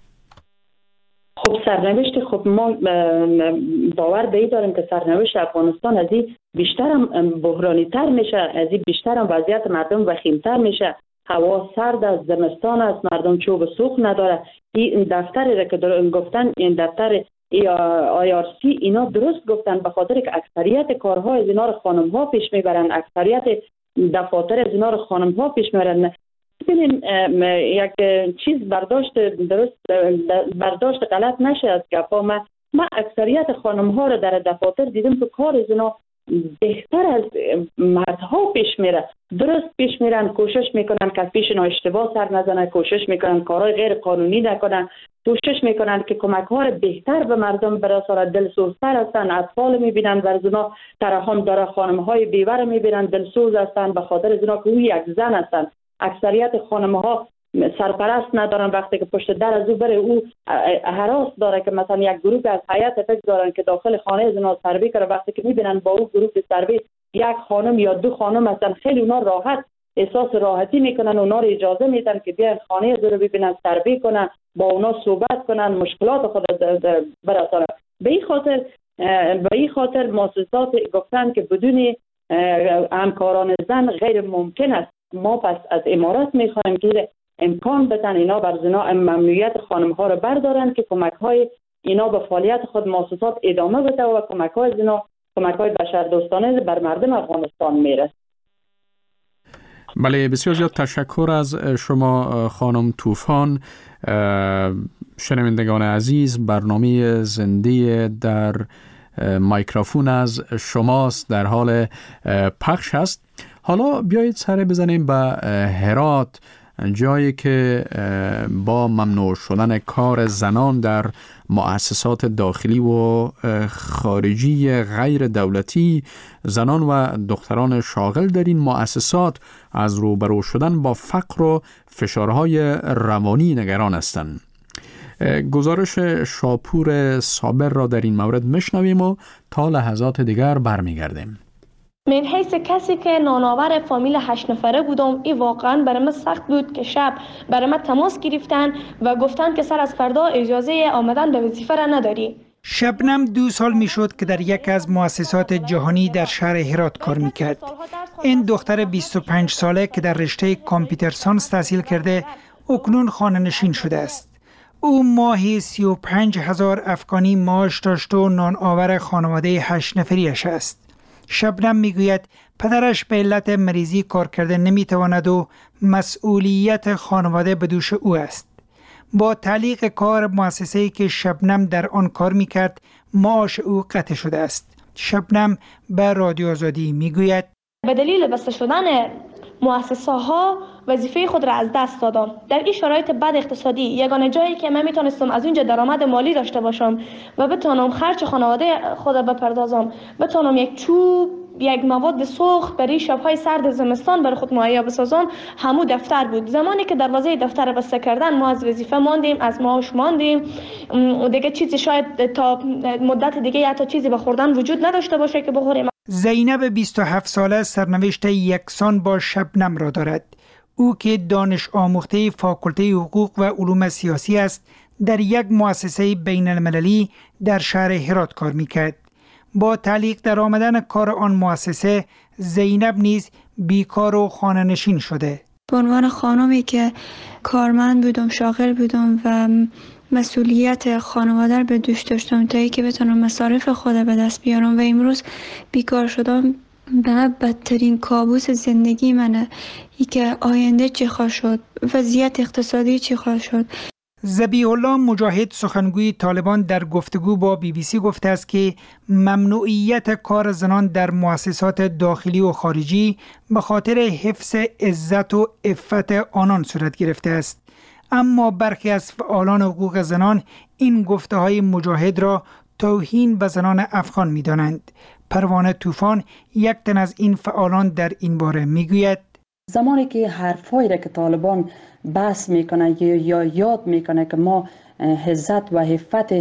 خب سرنوشت خب ما باور به این داریم که سرنوشت افغانستان از این بیشتر هم بحرانی تر میشه، از این بیشتر هم وضعیت مردم وخیمتر میشه. هوا سرد است، زمستان است، مردم چوب سوخت نداره. این دفتری را که گفتن، این دفتر آی آر سی اینا درست گفتن، به خاطر که اکثریت کارها از اینا رو خانم ها پیش میبرن، اکثریت دفاتر از اینا رو خانم ها پیش میبرن. ببینین یک چیز برداشت درست برداشت غلط نشه از گپا. من من اکثریت خانم ها رو در دفاتر دیدم که کار از اینا بهتر از مردها پیش میره. درست پیش میرن، کوشش میکنن که پیششون اشتباه سر نزنه، کوشش میکنن کارهای غیر قانونی نکنن، کوشش میکنن که کمک ها رو بهتر به مردم برسانن. دلسوزتر هستن، اطفال میبینن و از اونا ترحم داره، خانم های بیوه میبینن دلسوز هستن به خاطر از اونا که او یک زن هستن. اکثریت خانم ها سرپرست ندارن، وقتی که پشت در از او بره او هراس داره که مثلا یک گروه از حیات بگذارن که داخل خانه از اونا سروی کنه. وقتی که میبینن با او گروه سروی یک خانم یا دو خانم هستن، خیلی اونا راحت احساس راحتی میکنن، اونا رو اجازه میدن که بیان خانه از رو ببینن، سروی کنن، با اونا صحبت کنن، مشکلات خود برسانن. به این خاطر به این خاطر مؤسسات گفتن که بدون همکاران زن غیر ممکن است. ما پس از امارات میخوایم که امکان بدن اینا بر زنا ممنوعیت خانم ها رو بردارن که کمک های اینا به فعالیت خود مؤسسات ادامه بده و کمک های زنا کمک های بشر دوستانه بر مردم افغانستان میرسه.
بله، بسیار زیاد تشکر از شما خانم طوفان. شنوندگان عزیز، برنامه زنده در مایکروفون از شماست در حال پخش است. حالا بیایید سر بزنیم به هرات، جایی که با ممنوع شدن کار زنان در مؤسسات داخلی و خارجی غیر دولتی، زنان و دختران شاغل در این مؤسسات از روبرو شدن با فقر و فشارهای روانی نگران هستند. گزارش شاپور صابر را در این مورد میشنویم و تا لحظات دیگر برمیگردیم.
من حیث کسی که نانآور فامیل هشت نفره بودم، این واقعا برای من سخت بود که شب برای من تماس گرفتن و گفتن که سر از فردا اجازه آمدن به وظیفه را نداری.
شبنم دو سال می شد که در یک از مؤسسات جهانی در شهر هرات کار می کرد. این دختر بیست و پنج ساله که در رشته کامپیوتر ساینس تحصیل کرده اکنون خانه نشین شده است. او ماهی سی و پنج هزار افغانی معاش داشت و نانآور خانواده هشت نفریش است. شبنم میگوید پدرش به علت مریضی کار کرده نمیتواند و مسئولیت خانواده به دوش او است. با تعلیق کار مؤسسه‌ای که شبنم در آن کار میکرد، معاش او قطع شده است. شبنم به رادیو آزادی میگوید
به دلیل بسته شدن مؤسسه ها وظیفه خود را از دست دادم. در این شرایط بد اقتصادی یگانه جایی که من میتونستم از اونجا درآمد مالی داشته باشم و بتونم خرج خانواده خود را بپردازم، بتونم یک چوب، یک مواد سوخت برای شب‌های سرد زمستان برای خود مهیا بسازم، همو دفتر بود. زمانی که دروازه دفتر بسته کردن، ما از وظیفه ماندیم، از معاش ماندیم، دیگه چیزی شاید تا مدت دیگه حتی چیزی به خوردن وجود نداشته باشه که بخوریم.
زینب بیست و هفت ساله سرنوشت یکسان با شبنم را دارد. او که دانش آموخته فاکولته حقوق و علوم سیاسی است، در یک مؤسسه بین المللی در شهر هرات کار میکرد. با تعلیق در آمدن کار آن مؤسسه، زینب نیز بیکار و خانه نشین شده.
به عنوان خانمی که کارمند بودم، شاغل بودم و مسئولیت خانواده به دوش داشتم تا ای که بتونم مصارف خود به دست بیارم و امروز بیکار شدم، به بدترین کابوس زندگی منه، ای که آینده چی خواهد شد، وضعیت اقتصادی چی خواهد شد.
ذبیح الله مجاهد سخنگوی طالبان در گفتگو با بی بی سی گفته است که ممنوعیت کار زنان در مؤسسات داخلی و خارجی به خاطر حفظ عزت و عفت آنان صورت گرفته است. اما برخی از فعالان حقوق زنان این گفته های مجاهد را توهین به زنان افغان می دانند. پروانه طوفان یک تن از این فعالان در این باره می گوید:
زمانی که حرفایی را که طالبان بحث میکنه یا یاد میکنه که ما عزت و عفت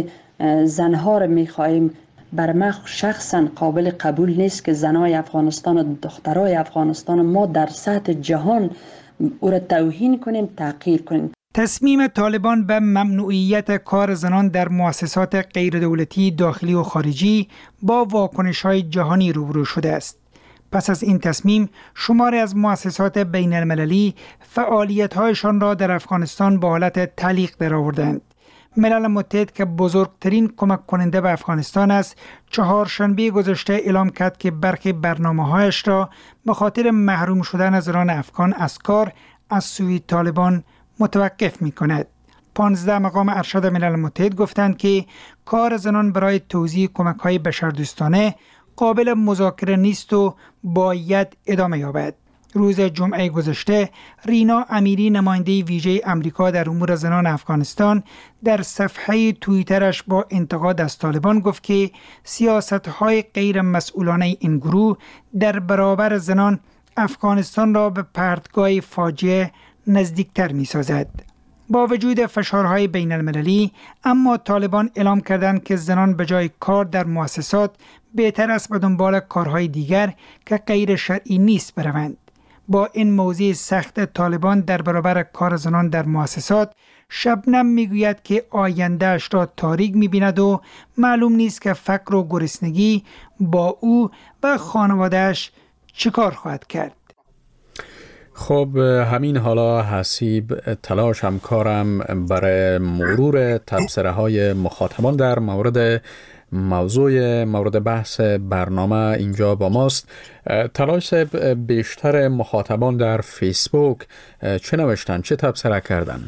زنها را میخواهیم، بر ما شخصا قابل قبول نیست که زنای افغانستان و دخترای افغانستان ما در سطح جهان او را توهین کنیم، تحقیر کنیم.
تصمیم طالبان به ممنوعیت کار زنان در مؤسسات غیردولتی داخلی و خارجی با واکنش‌های جهانی روبرو شده است. پس از این تصمیم، شماری از مؤسسات بین المللی فعالیت‌هایشان را در افغانستان به حالت تعلیق درآوردند. ملل متحد که بزرگترین کمک کننده به افغانستان است، چهارشنبه گذشته اعلام کرد که برخی برنامه‌هایش را به خاطر محروم شدن زنان افغان از کار از سوی طالبان متوقف می‌کند. پانزده مقام ارشد ملل متحد گفتند که کار زنان برای توزیع کمک‌های بشردوستانه قابل مذاکره نیست و باید ادامه یابد. روز جمعه گذشته رینا امیری، نماینده ویژه امریکا در امور زنان افغانستان، در صفحه توییترش با انتقاد از طالبان گفت که سیاست‌های غیر مسئولانه این گروه در برابر زنان افغانستان را به پرتگاه فاجعه نزدیکتر می‌سازد. با وجود فشارهای بین المللی، اما طالبان اعلام کردند که زنان به جای کار در مؤسسات بهتر است به دنبال کارهای دیگر که غیر شرعی نیست بروند. با این موضوع سخت طالبان در برابر کار زنان در مؤسسات، شبنم میگوید که آیندهش را تاریک می‌بیند و معلوم نیست که فقر و گرسنگی با او و خانواده‌اش چیکار خواهد کرد.
خب همین حالا حسیب تلاش همکارم برای مرور تبصره های مخاطبان در مورد موضوع مورد بحث برنامه اینجا با ماست. تلاش بیشتر مخاطبان در فیسبوک چه نوشتن، چه تبصره کردن؟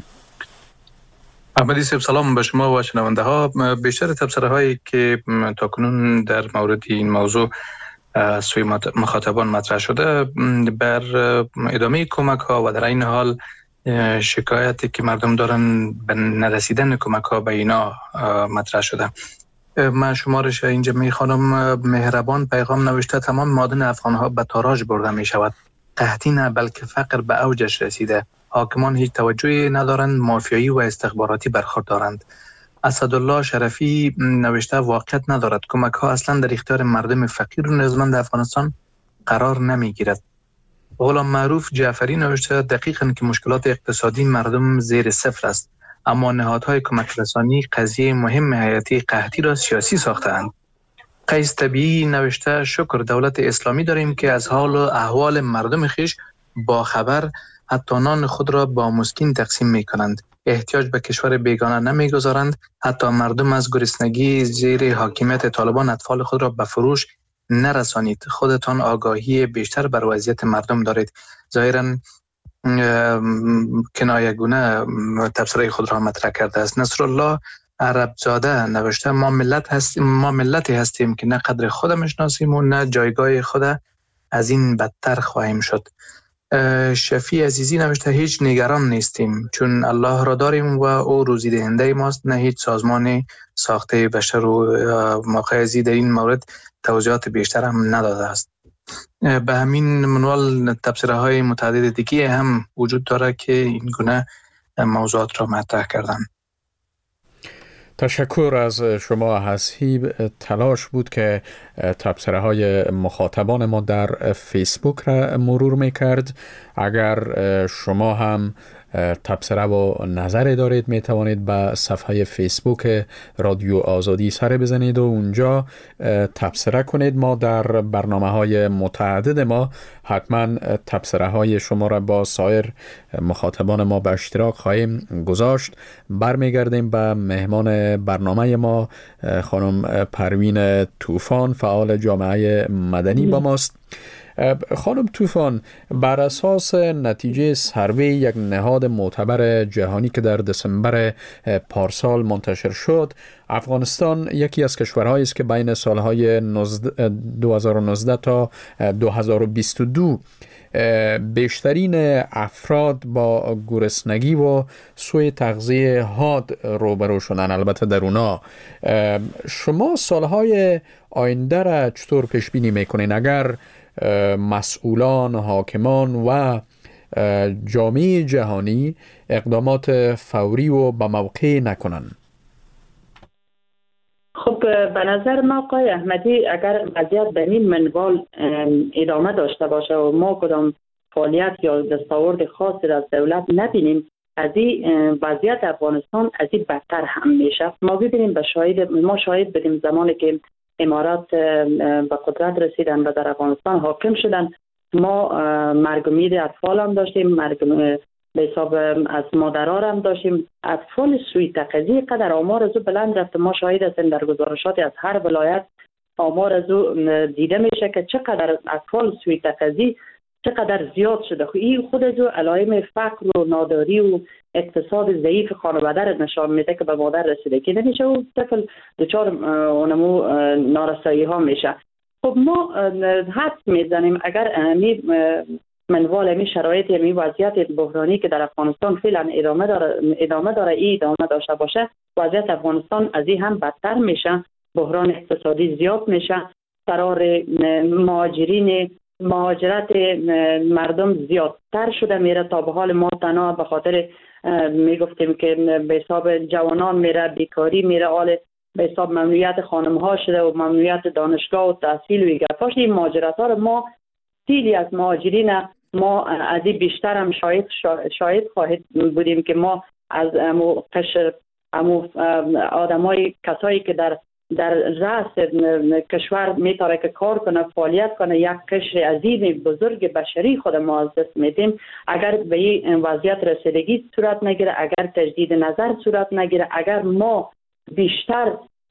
احمدی صاحب سلام به شما و شنونده ها. بیشتر تبصره هایی که تاکنون در مورد این موضوع سوی مخاطبان مطرح شده بر ادامه کمک ها و در این حال شکایتی که مردم دارن به نرسیدن کمک ها به اینا مطرح شده. من شمارش اینجا میخوانم. مهربان پیغام نوشته: تمام معادن افغان ها به تاراج برده می شود. قحطی نه بلکه فقر به اوجش رسیده. حاکمان هیچ توجهی ندارند، مافیایی و استخباراتی برخوردارند. اسدالله شرفی نوشته: واقعیت ندارد. کمک ها اصلا در اختیار مردم فقیر و نیازمند افغانستان قرار نمی گیرد. غلام معروف جعفری نوشته: دقیقاً که مشکلات اقتصادی مردم زیر صفر است، اما نهادهای کمک رسانی قضیه مهم حیاتی قحطی را سیاسی ساختند. قیس طبیعی نوشته: شکر دولت اسلامی داریم که از حال و احوال مردم خیش با خبر، حتی نان خود را با مسکین تقسیم می کنند. احتیاج به کشور بیگانه نمی گذارند. حتی مردم از گرسنگی زیر حاکمیت طالبان اطفال خود را به فروش نرسانید. خودتان آگاهی بیشتر بر وضعیت مردم دارید. ظاهراً کنایه‌گونه تبصره خود را مطرح کرده است. نصرالله عربزاده نوشته: ما ملت هستیم ما ملتی هستیم که نه قدر خود میشناسیم و نه جایگاه خود از این بدتر خواهیم شد. شفیع عزیزی نوشته: هیچ نگران نیستیم چون الله را داریم و او روزی دهنده ماست، نه هیچ سازمان ساخته بشر. و مقایزی در این مورد توضیحات بیشتر هم نداده است. به همین منوال تبصره های متعدد دیگه هم وجود داره که این گونه موضوعات را مطرح کردن.
تشکر از شما حسیب. تلاش بود که تبصره های مخاطبان ما در فیسبوک را مرور میکرد. اگر شما هم تبصره و نظر دارید می توانید به صفحه فیسبوک رادیو آزادی سر بزنید و اونجا تبصره کنید. ما در برنامه های متعدد ما حتما تبصره های شما را با سایر مخاطبان ما به اشتراک خواهیم گذاشت. برمیگردیم به مهمان برنامه ما خانم پروین طوفان، فعال جامعه مدنی با ماست. خانم طوفان، بر اساس نتیجه سروی یک نهاد معتبر جهانی که در دسامبر پارسال منتشر شد، افغانستان یکی از کشورهایی است که بین سالهای دو هزار و نوزده تا دو هزار و بیست و دو بیشترین افراد با گرسنگی و سوء تغذیه حاد روبرو شدن. البته در اونا شما سالهای آینده را چطور پیش بینی میکنین اگر مسئولان، حاکمان و جامعه جهانی اقدامات فوری و به موقع نکنن؟
خب به نظر ما آقای احمدی اگر وضعیت به این منوال ادامه داشته باشه و ما کدام فعالیت یا دستاورد خاصی از دولت نبینیم، از این وضعیت افغانستان از این بدتر هم میشه. ما ببینیم به شاهد ما شاهد بدیم زمانی که امارات به قدرت رسیدن و در افغانستان حاکم شدن، ما مرگ و میر اطفال هم داشتیم، مرگ به حساب از مادرها هم داشتیم. اطفال سوی تغذیه قدر آمار از او بلند رفته. ما شاهد هستیم در گزارشات از هر ولایت آمار از او دیده میشه که چقدر اطفال سوی تغذیه چقدر زیاد شده. این خود از او علائم فقر و ناداری و اقتصاد ضعیف خانواده را نشان میده که به مادر رسیدگی نمیشه و طفل دچار اونمو نارسایی ها میشه. خب ما حد میزنیم اگر می منوال می شرایط می وضعیت بحرانی که در افغانستان فعلا ادامه داره ادامه داره ای ادامه داشته باشه، وضعیت افغانستان از این هم بدتر میشه، بحران اقتصادی زیاد میشه، قرار مهاجرین مهاجرت مردم زیادتر شده میره. تا به حال ما تنها به خاطر میگفتیم که به حساب جوانان میره، بیکاری میره، حال به حساب ممنوعیت خانم ها شده و ممنوعیت دانشگاه و تحصیل و گفاش. این مهاجرت ها رو ما سیلی از مهاجرین ما از این بیشتر هم شاهد شاهد خواهد بودیم که ما از امو قشر امو آدمای کسایی که در در رأس کشور میتاره که کار کنه، فعالیت کنه، یک قشر عظیم بزرگ بشری خود ما از دست میدیم. اگر به این وضعیت رسیدگی صورت نگیره، اگر تجدید نظر صورت نگیره، اگر ما بیشتر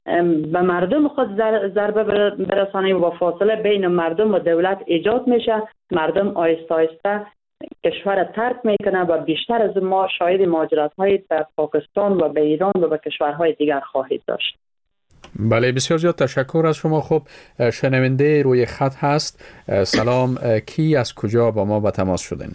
به مردم خود ضربه برسانیم و فاصله بین مردم و دولت ایجاد میشه، مردم آهسته آهسته کشور ترک میکنه و بیشتر از ما شاهد مهاجرت های به پاکستان و به ایران و به کشورهای دیگر خواهید داشت.
بله، بسیار زیاد تشکر از شما. خب شنونده روی خط هست. سلام، کی از کجا با ما به تماس شدین؟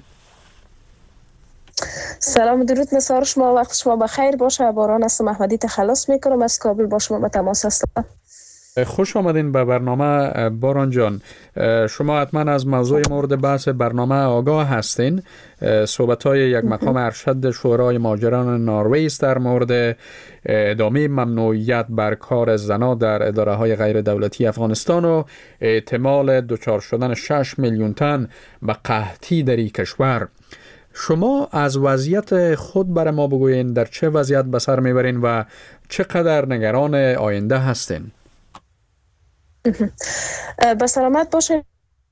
سلام، درود مسار شما، وقت شما بخیر باشه. باران هستم، احمدی تخلص میکنم از کابل، با شما به تماس هستم.
خوش آمدین به برنامه باران جان. شما حتما از موضوع مورد بحث برنامه آگاه هستین. صحبت‌های یک مقام ارشد شورای مهاجران نروژ است در مورد ادامه ممنوعیت بر کار زنان در اداره‌های غیر دولتی افغانستان و احتمال دچار شدن شش میلیون تن به قحطی در این کشور. شما از وضعیت خود برای ما بگوین، در چه وضعیت به سر میبرین و چقدر نگران آینده هستین؟
به سلامت باشین.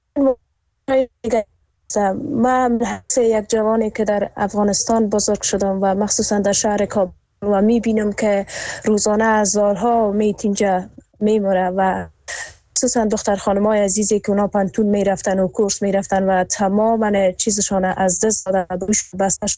من یک جوانی که در افغانستان بزرگ شدم و مخصوصا در شهر کابل و میبینم که روزانه هزارها میت اینجا میموره و خصوصا دختر خانمای عزیزی که اونا پانتون میرفتن و کورس میرفتن و تمام چیزشان از دست دادن، بروش بسته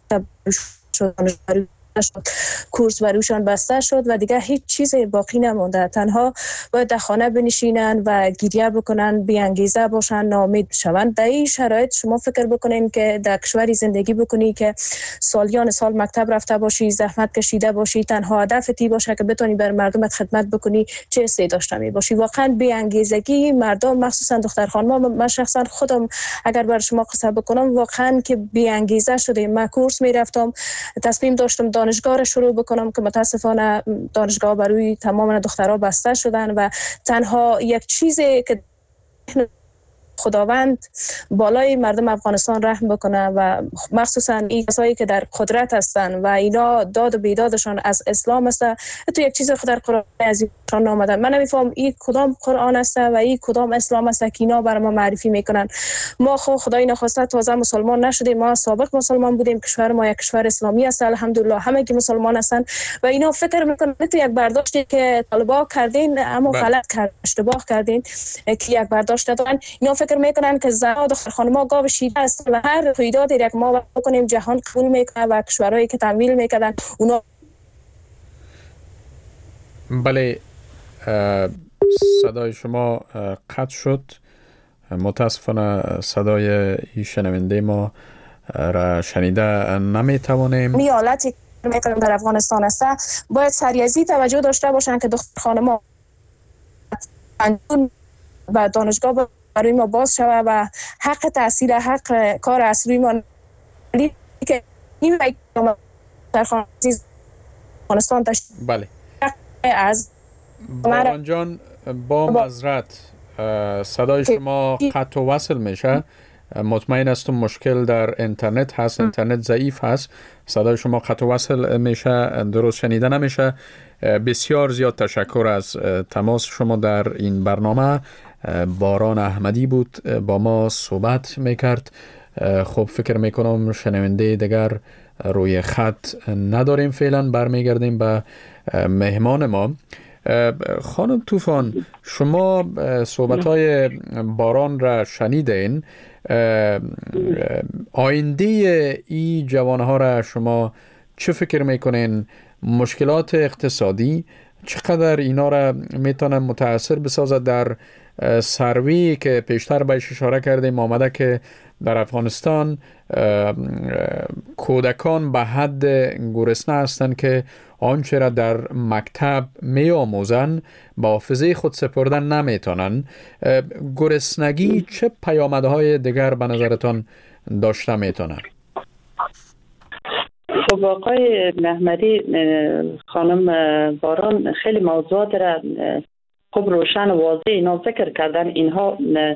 شد، کورس بروشان بسته شد و دیگه هیچ چیز باقی نمونده. تنها باید در خانه بنشینن و گریه بکنن، بی انگیزه باشن، ناامید بشن. در این شرایط شما فکر بکنین که در کشوری زندگی بکنی که سالیان سال مکتب رفته باشی، زحمت کشیده باشی، تنها هدف تی باشه که بتونی بر مردمت خدمت بکنی، چه حسی داشته می باشی. واقعا بی انگیزگی مردم، مخصوصا دختر خانم‌ها، من شخصا خودم اگر بر شما قصه بکنم واقعا که بی انگیزه شده. من کورس میرفتم، تصمیم داشتم دانشگاه را شروع بکنم که متاسفانه دانشگاه برای تمام دخترها بسته شدن و تنها یک چیزی که خداوند بالای مردم افغانستان رحم بکنه و مخصوصا این کسایی که در قدرت هستن و اینا داد و بیدادشان از اسلام است. تو یک چیز در قرآن عزیزشان آمدن. من نمیفهم این کدام قرآن است و این کدام اسلام است که اینا بر ما معرفی میکنن. ما خو خدای نخواسته تازه مسلمان نشدیم، ما سابق مسلمان بودیم، کشور ما یک کشور اسلامی است الحمدلله، همه کی مسلمان هستن و اینا فکر میکنن تو یک برداشتی که طالبا کردین اما غلط کرد، اشتباه کردین که یک برداشت دادن. اینا فکر میکنن که زنا دختر خانم‌ها گاو شیده است و هر رویدادی که ما بکنیم جهان قبول میکنه و کشورهایی که تمویل میکردن اونا.
بله، صدای شما قطع شد. متاسفانه صدای این شنونده ما را شنیده نمیتوانیم.
این حالتی میکنم در افغانستان است، باید سریعی توجه داشته باشن که دختر خانم‌ها و دانشگاه برای ما باز شود و حق تحصیل، حق کار از روی ما که این در افغانستان تشکیل.
بله.
از
باران جان، با معذرت صدای شما قطع و وصل میشه. مطمئن هستم مشکل در اینترنت هست، اینترنت ضعیف هست، صدای شما قطع و وصل میشه، درست شنیده نمیشه. بسیار زیاد تشکر از تماس شما در این برنامه. باران احمدی بود با ما صحبت میکرد. خب فکر میکنم شنونده دیگر روی خط نداریم فعلا. برمیگردیم به مهمان ما. خانم طوفان، شما صحبت‌های باران را شنیدین. آینده ای جوانها را شما چه فکر میکنین؟ مشکلات اقتصادی چقدر اینا را میتونه متاثر بسازد؟ در سروی که پیشتر بهش اشاره کردیم آمده که در افغانستان کودکان به حد گرسنه هستند که آنچه را در مکتب می آموزن با حافظه خود سپردن نمیتونن. گرسنگی چه پیامدهای دیگر به نظرتان داشته میتونه؟
خب آقای احمدی، خانم باران خیلی موضوعات را خوب روشن و واضح اینا ذکر کردن. اینها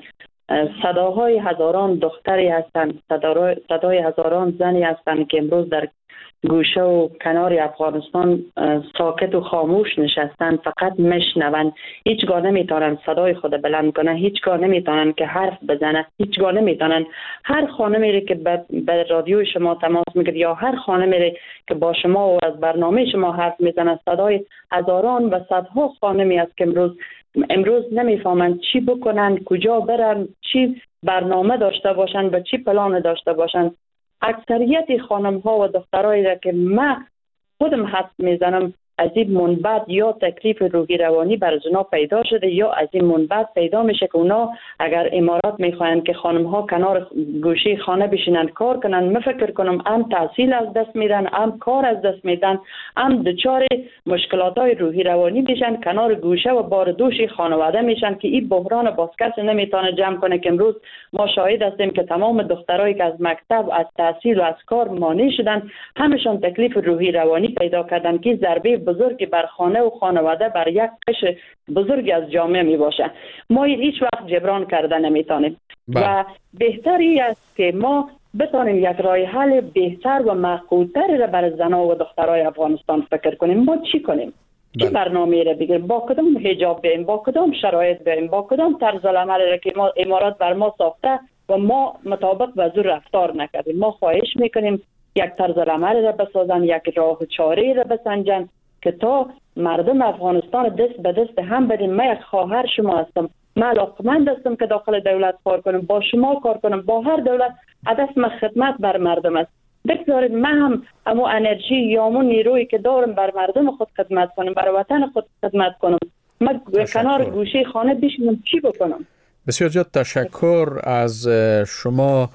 صداهای هزاران دختری هستند، صدای هزاران زنی هستند که امروز در گوشه و کنار افغانستان ساکت و خاموش نشستن، فقط میشنون. هیچگاه نمیتونن صدای خود بلند کنن، هیچگاه نمیتونن که حرف بزنن، هیچگاه نمیتونن. هر خانمی که به رادیو شما تماس میگیره یا هر خانمی که با شما و از برنامه شما حرف میزنه، صدای هزاران و صدها خانمی است که امروز امروز نمیفهمند چی بکنن، کجا برن، چی برنامه داشته باشن، به چی پلان داشته باشن. اکثریت خانم ها و دخترایی را که من خودم حد میزنم از این منبعد یا تکلیف روحی روانی بر اونا پیدا شده یا از این منبعد پیدا میشه که اونا اگر امارات میخواین که خانم ها کنار گوشه خانه بشینن کار کنن، من فکر کنم هم تحصیل از دست میدن، هم کار از دست میدن، هم دچار مشکلات های روحی روانی میشن، کنار گوشه و بار دوش خانواده میشن که این بحران باز کسی نمیتونه جمع کنه. که امروز ما شاهد هستیم که تمام دخترایی که از مکتب، از تحصیل و از کار مانع شدن، همشون تکلیف روحی روانی پیدا کردن که ضربه بزرگی بر خانه و خانواده، بر یک قشر بزرگی از جامعه می باشه. ما هیچ وقت جبران کرده نمیتونیم و بهتری است که ما بتونیم یک راه حل بهتر و معقولتر را برای زنان و دخترای افغانستان فکر کنیم. ما چی کنیم؟ چه برنامه را بگیریم؟ با کدام حجاب بریم؟ با کدام شرایط بریم؟ با کدام طرز العمل را که ما امارات بر ما ساخته و ما مطابق به زور رفتار نکردیم؟ ما خواهش میکنیم یک طرز العمل را بسازن، یک راه چاره را بسنجن که تا مردم افغانستان دست به دست هم بدیم. من یک خواهر شما هستم، من علاقمند هستم که داخل دولت کار کنم، با شما کار کنم، با هر دولت. هدف من خدمت بر مردم است. بگذارید من هم امو انرژی یا امو نیرویی که دارم بر مردم خود خدمت کنم، بر وطن خود خدمت کنم. من کنار گوشه خانه بشینم چی بکنم؟
بسیار زیاد تشکر از شما.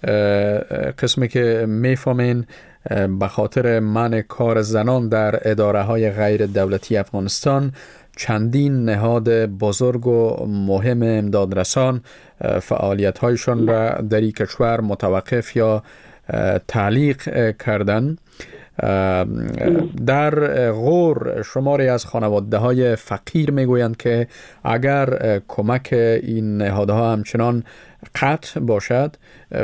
قسمی که میفهمین به خاطر منع کار زنان در اداره های غیر دولتی افغانستان، چندین نهاد بزرگ و مهم امدادرسان فعالیت هایشان را در این کشور متوقف یا تعلیق کردن. در غور شماری از خانواده های فقیر میگویند که اگر کمک این نهادها همچنان قطع باشد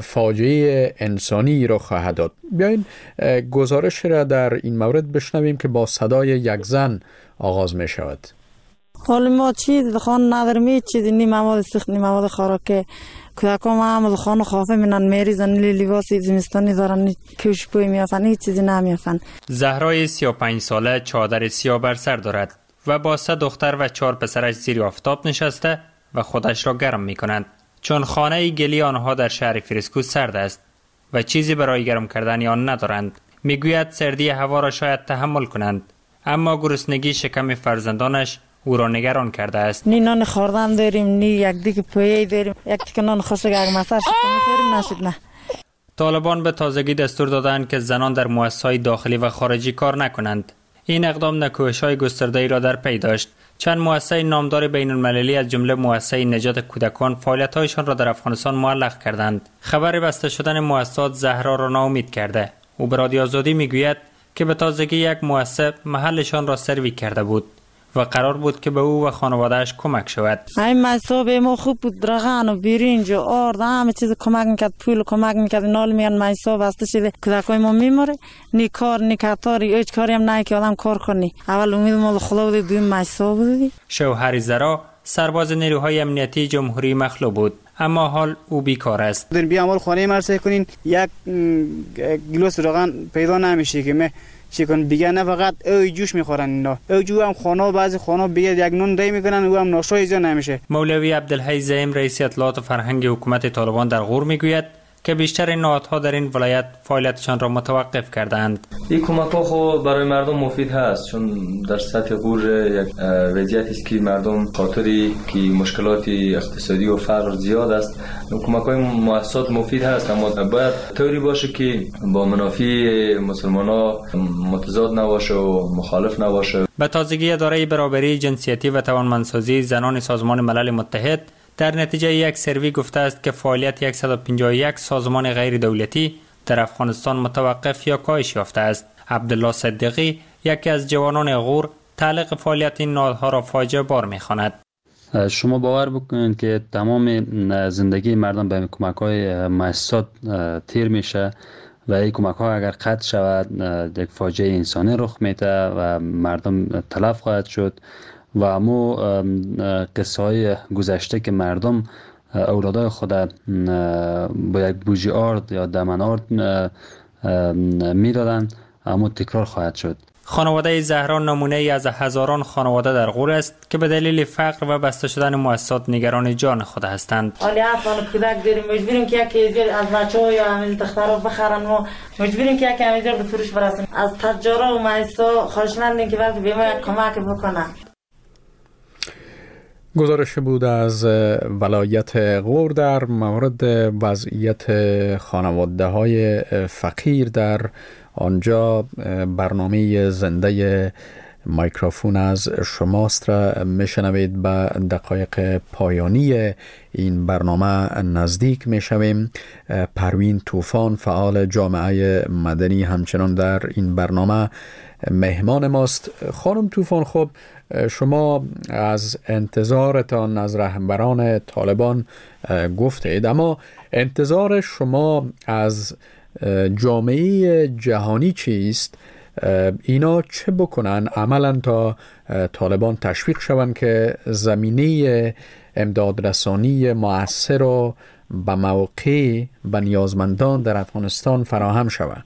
فاجعه انسانی را خواهد داد. بیاین گزارش را در این مورد بشنویم که با صدای یک زن آغاز می شود.
حالا ما چیز خان نداریم، چیزی نی مواد سخت نی مواد خوراک. کودکان معمول خانه خافه منن میریزن، لباس زمستانی دارن، پیش پوی میافن، هیچ چیزی نمیافن.
زهرای سی و پنج ساله چادر سیاه بر سر دارد و با سه دختر و چهار پسرش زیر آفتاب نشسته و خودش را گرم میکنند، چون خانه گلی آنها در شهر فرسکو سرد است و چیزی برای گرم کردن آن ندارند. میگوید سردی هوا را شاید تحمل کنند، اما گرسنگی شکم فرزندانش او را نگران کرده است.
نی نان خوردن داریم، نی یک دیگه پویه داریم، یک دیگه نان خوشک اگه مسر شکم خیریم نشد. نه
طالبان به تازگی دستور دادند که زنان در مؤسسه‌های داخلی و خارجی کار نکنند. این اقدام نکوهش‌های گسترده‌ای را در پی داشت. چند مؤسسه نامدار بین المللی از جمله مؤسسه نجات کودکان فعالیت‌هایشان را در افغانستان معلق کردند. خبر بسته شدن مؤسسات زهرا را ناامید کرده. او به رادیو آزادی میگوید که به تازگی یک مؤسسه محلشان را سروی کرده بود و قرار بود که به او و خانواده‌اش کمک شود.
این مصابه ما خوب بود، درغان و برنج و آرد همه چیز کمک میکرد، پول کمک میکرد. نال میان مصابه بسته شده کودکای ما میمره، نی کار نی کتاری هیچ کاری هم نه که آدم کار کنی. اول امید ما خدا بود دویم مصابه بودی.
شوهر زرا سرباز نیروهای امنیتی جمهوری مخلوع بود، اما حال او بیکار است.
در بیامال خانه مرسه کنین یک گلوس روغن پیدا نمیشه که من چیکن بیگه، نه فقط اوی جوش میخورن اینا، اوی جو هم خانه بعضی خانه بیگه یک نون دی میکنن و هم ناشتای زیاد نمیشه.
مولوی عبدالحی زعیم رئیس اطلاعات و فرهنگ حکومت طالبان در غور میگوید که بیشتر نهادها در این ولایت فعالیتشان را متوقف کردند.
این کمک ها خب برای مردم مفید هست، چون در سطح غور یک وضعیتی است که مردم خاطری که مشکلات اقتصادی و فقر زیاد است، کمک های مؤسسات مفید هست، اما باید طوری باشه که با منافع مسلمان ها متضاد نباشه و مخالف نباشه.
به تازگی اداره برابری جنسیتی و توانمندسازی زنان سازمان ملل متحد در نتیجه یک سروی گفته است که فعالیت صد و پنجاه و یک سازمان غیر دولتی در افغانستان متوقف یا کاهش یافته است. عبدالله صدیقی یکی از جوانان غور تعلیق فعالیت این نهادها را فاجعه بار می‌خواند.
شما باور بکنید که تمام زندگی مردم به کمک‌های مؤسسات تیر میشه و این کمک‌ها اگر قطع شود یک فاجعه انسانی رخ میده و مردم تلف خواهد شد. و امو قصه های گذشته که مردم اولادای خود با یک بوجی آرد یا دمن آرد میدادن امو تکرار خواهد شد.
خانواده زهرا نمونه ای از هزاران خانواده در غور است که به دلیل فقر و بسته شدن مؤسسات نگران جان خود هستند.
حالی افغان کودک داریم، مجبوریم که یکی از بچه‌ها یا همین دخترها بخرن و مجبوریم که یکی همینجا به فروش برسن. از تجارا و مؤسسا خواهش می‌کنیم که بلکه به ما یک کمک بکنن.
گزارش بود از ولایت غور در مورد وضعیت خانواده های فقیر در آنجا. برنامه زنده مایکروفون از شماست را میشنوید. به دقایق پایانی این برنامه نزدیک میشویم. پروین طوفان فعال جامعه مدنی همچنان در این برنامه مهمان ماست. خانم طوفان، خب شما از انتظارتان از رهبران طالبان گفتید، اما انتظار شما از جامعه جهانی چیست؟ اینا چه بکنن عملا تا طالبان تشویق شوند که زمینه امدادرسانی مؤثر و به موقع به نیازمندان در افغانستان فراهم شود؟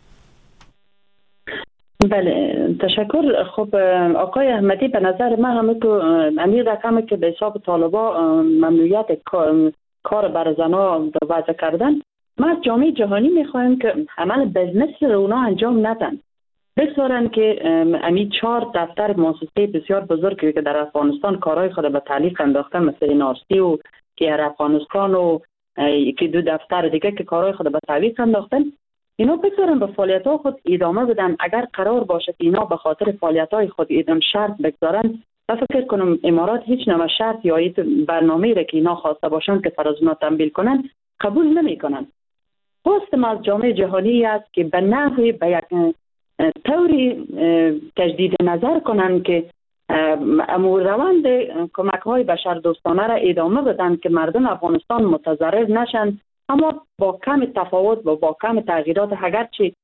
بله، تشکر. خب آقای احمدی، به نظر من همه که امیر رقمی که به حساب طالبا ممنوعیت کار بر زنها وضع کردن، ما از جامعه جهانی میخوایم که عمل بزنس رو اونا انجام ندن، بگذارن که امی چهار دفتر مؤسسه بسیار بزرگی که در افغانستان کارهای خود به تعلیق انداختن، مثل نارسی و که افغانستان و یکی دو دفتر دیگه که کارهای خود به تعلیق انداختن، اینا بگذارن به فعالیت‌ها خود ادامه بدن. اگر قرار باشه که اینا به خاطر فعالیت‌های خود ادامه شرط بگذارن، و فکر کنم امارات هیچ نوع شرط یا برنامه‌ای را که اینا خواسته باشن که سر از اونا تنبیل کنن قبول نمی‌کنن. خواستم از جامعه جهانی است که به نحوی به یک طوری تجدید نظر کنن که امور روند کمک های بشر دوستانه را ادامه بدن که مردم افغانستان متضرر نشن، اما با کم تفاوت و با کم تغییرات. اگرچه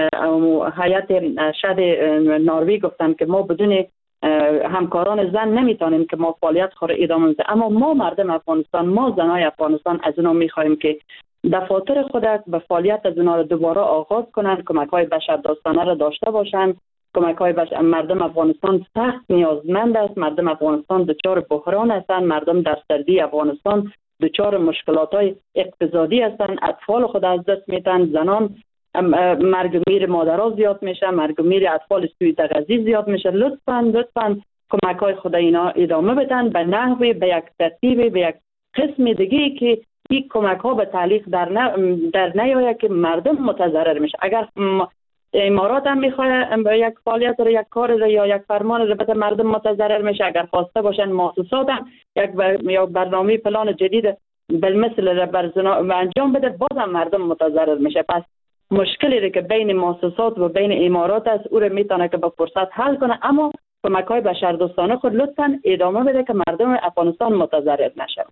هیئت شد نروژ گفتن که ما بدون همکاران زن نمیتونیم که ما فعالیت خود ادامه بدیم، اما ما مردم افغانستان، ما زنای افغانستان از اونا میخوایم که دفاتر خود به فعالیت از اونا رو دوباره آغاز کنند، کمک های بشر دوستانه را داشته باشند. کمک های بشر، مردم افغانستان سخت نیازمند است، مردم افغانستان دچار بحران هستند، مردم در سردی افغانستان دچار مشکلات های اقتصادی هستند، اطفال خود از دست میتن، زنان مرگ میر مادرها زیاد میشه، مرگ میر اطفال سوی تغذیه زیاد میشه. لطفاً لطفاً کمک های خود اینا ادامه بدن به نحوی، به یک ترتیب، به یک قسم دیگه که این کمک ها به تعلیق در نه در نیاید که مردم متضرر میشه. اگر امارات هم میخواد یک فعالیت رو، یک کار رو یا یک فرمان رو بده، مردم متضرر میشه. اگر خواسته باشن مؤسسات هم یک بر... یا برنامه پلان جدید بالمثل رو بر انجام بده، بازم مردم متضرر میشه. پس مشکلی رو که بین مؤسسات و بین امارات است، او رو میتونه که به فرصت حل کنه، اما کمک های بشردوستانه خود لطفاً ادامه بده که مردم افغانستان متضرر نشن.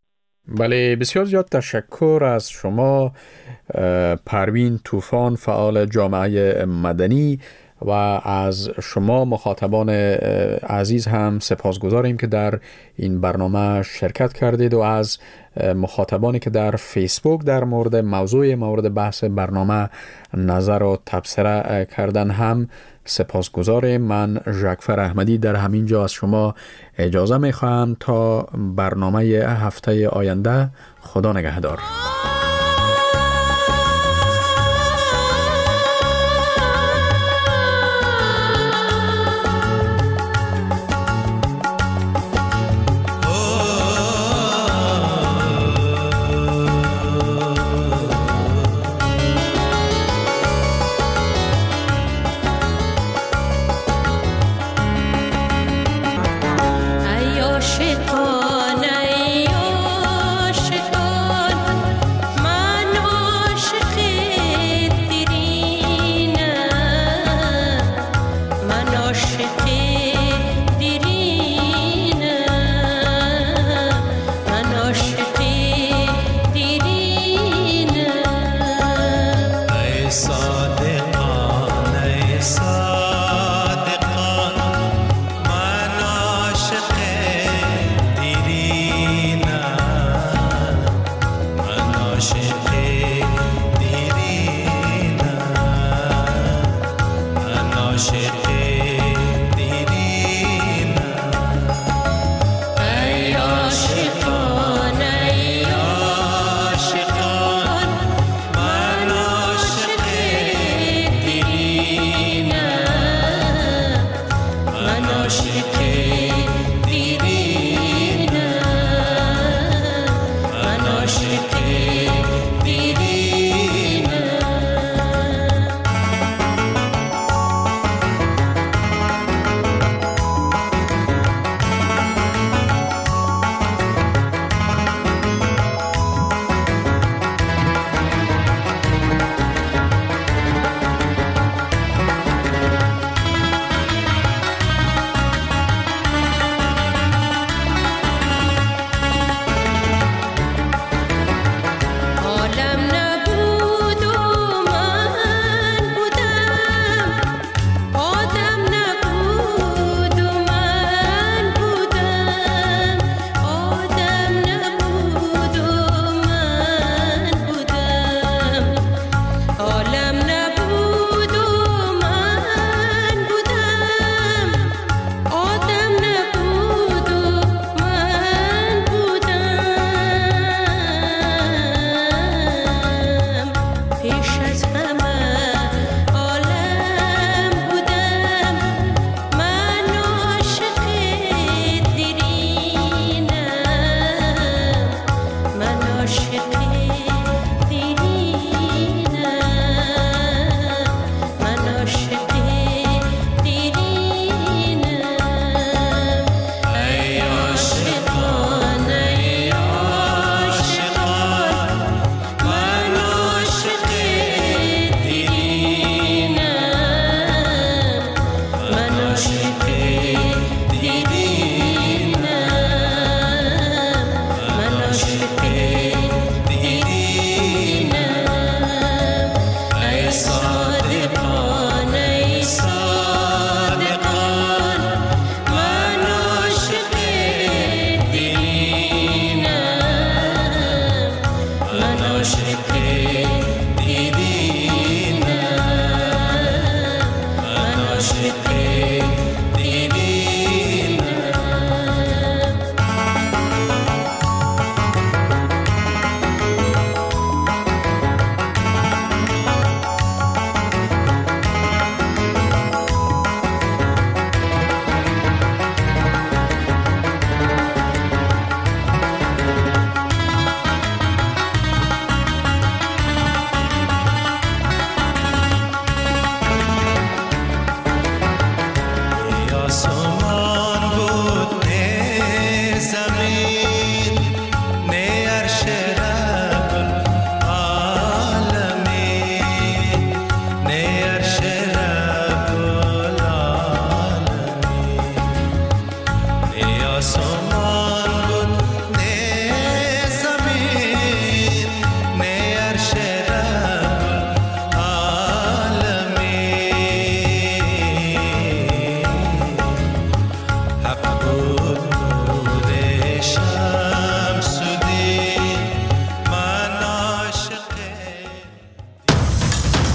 بله، بسیار زیاد تشکر از شما پروین طوفان، فعال جامعه مدنی، و از شما مخاطبان عزیز هم سپاسگزاریم که در این برنامه شرکت کردید، و از مخاطبانی که در فیسبوک در مورد موضوع مورد بحث برنامه نظر و تبصره کردن هم سپاسگزاریم. من ژکفر احمدی در همین جا از شما اجازه میخواهم تا برنامه هفته آینده. خدا نگهدار.
Yes.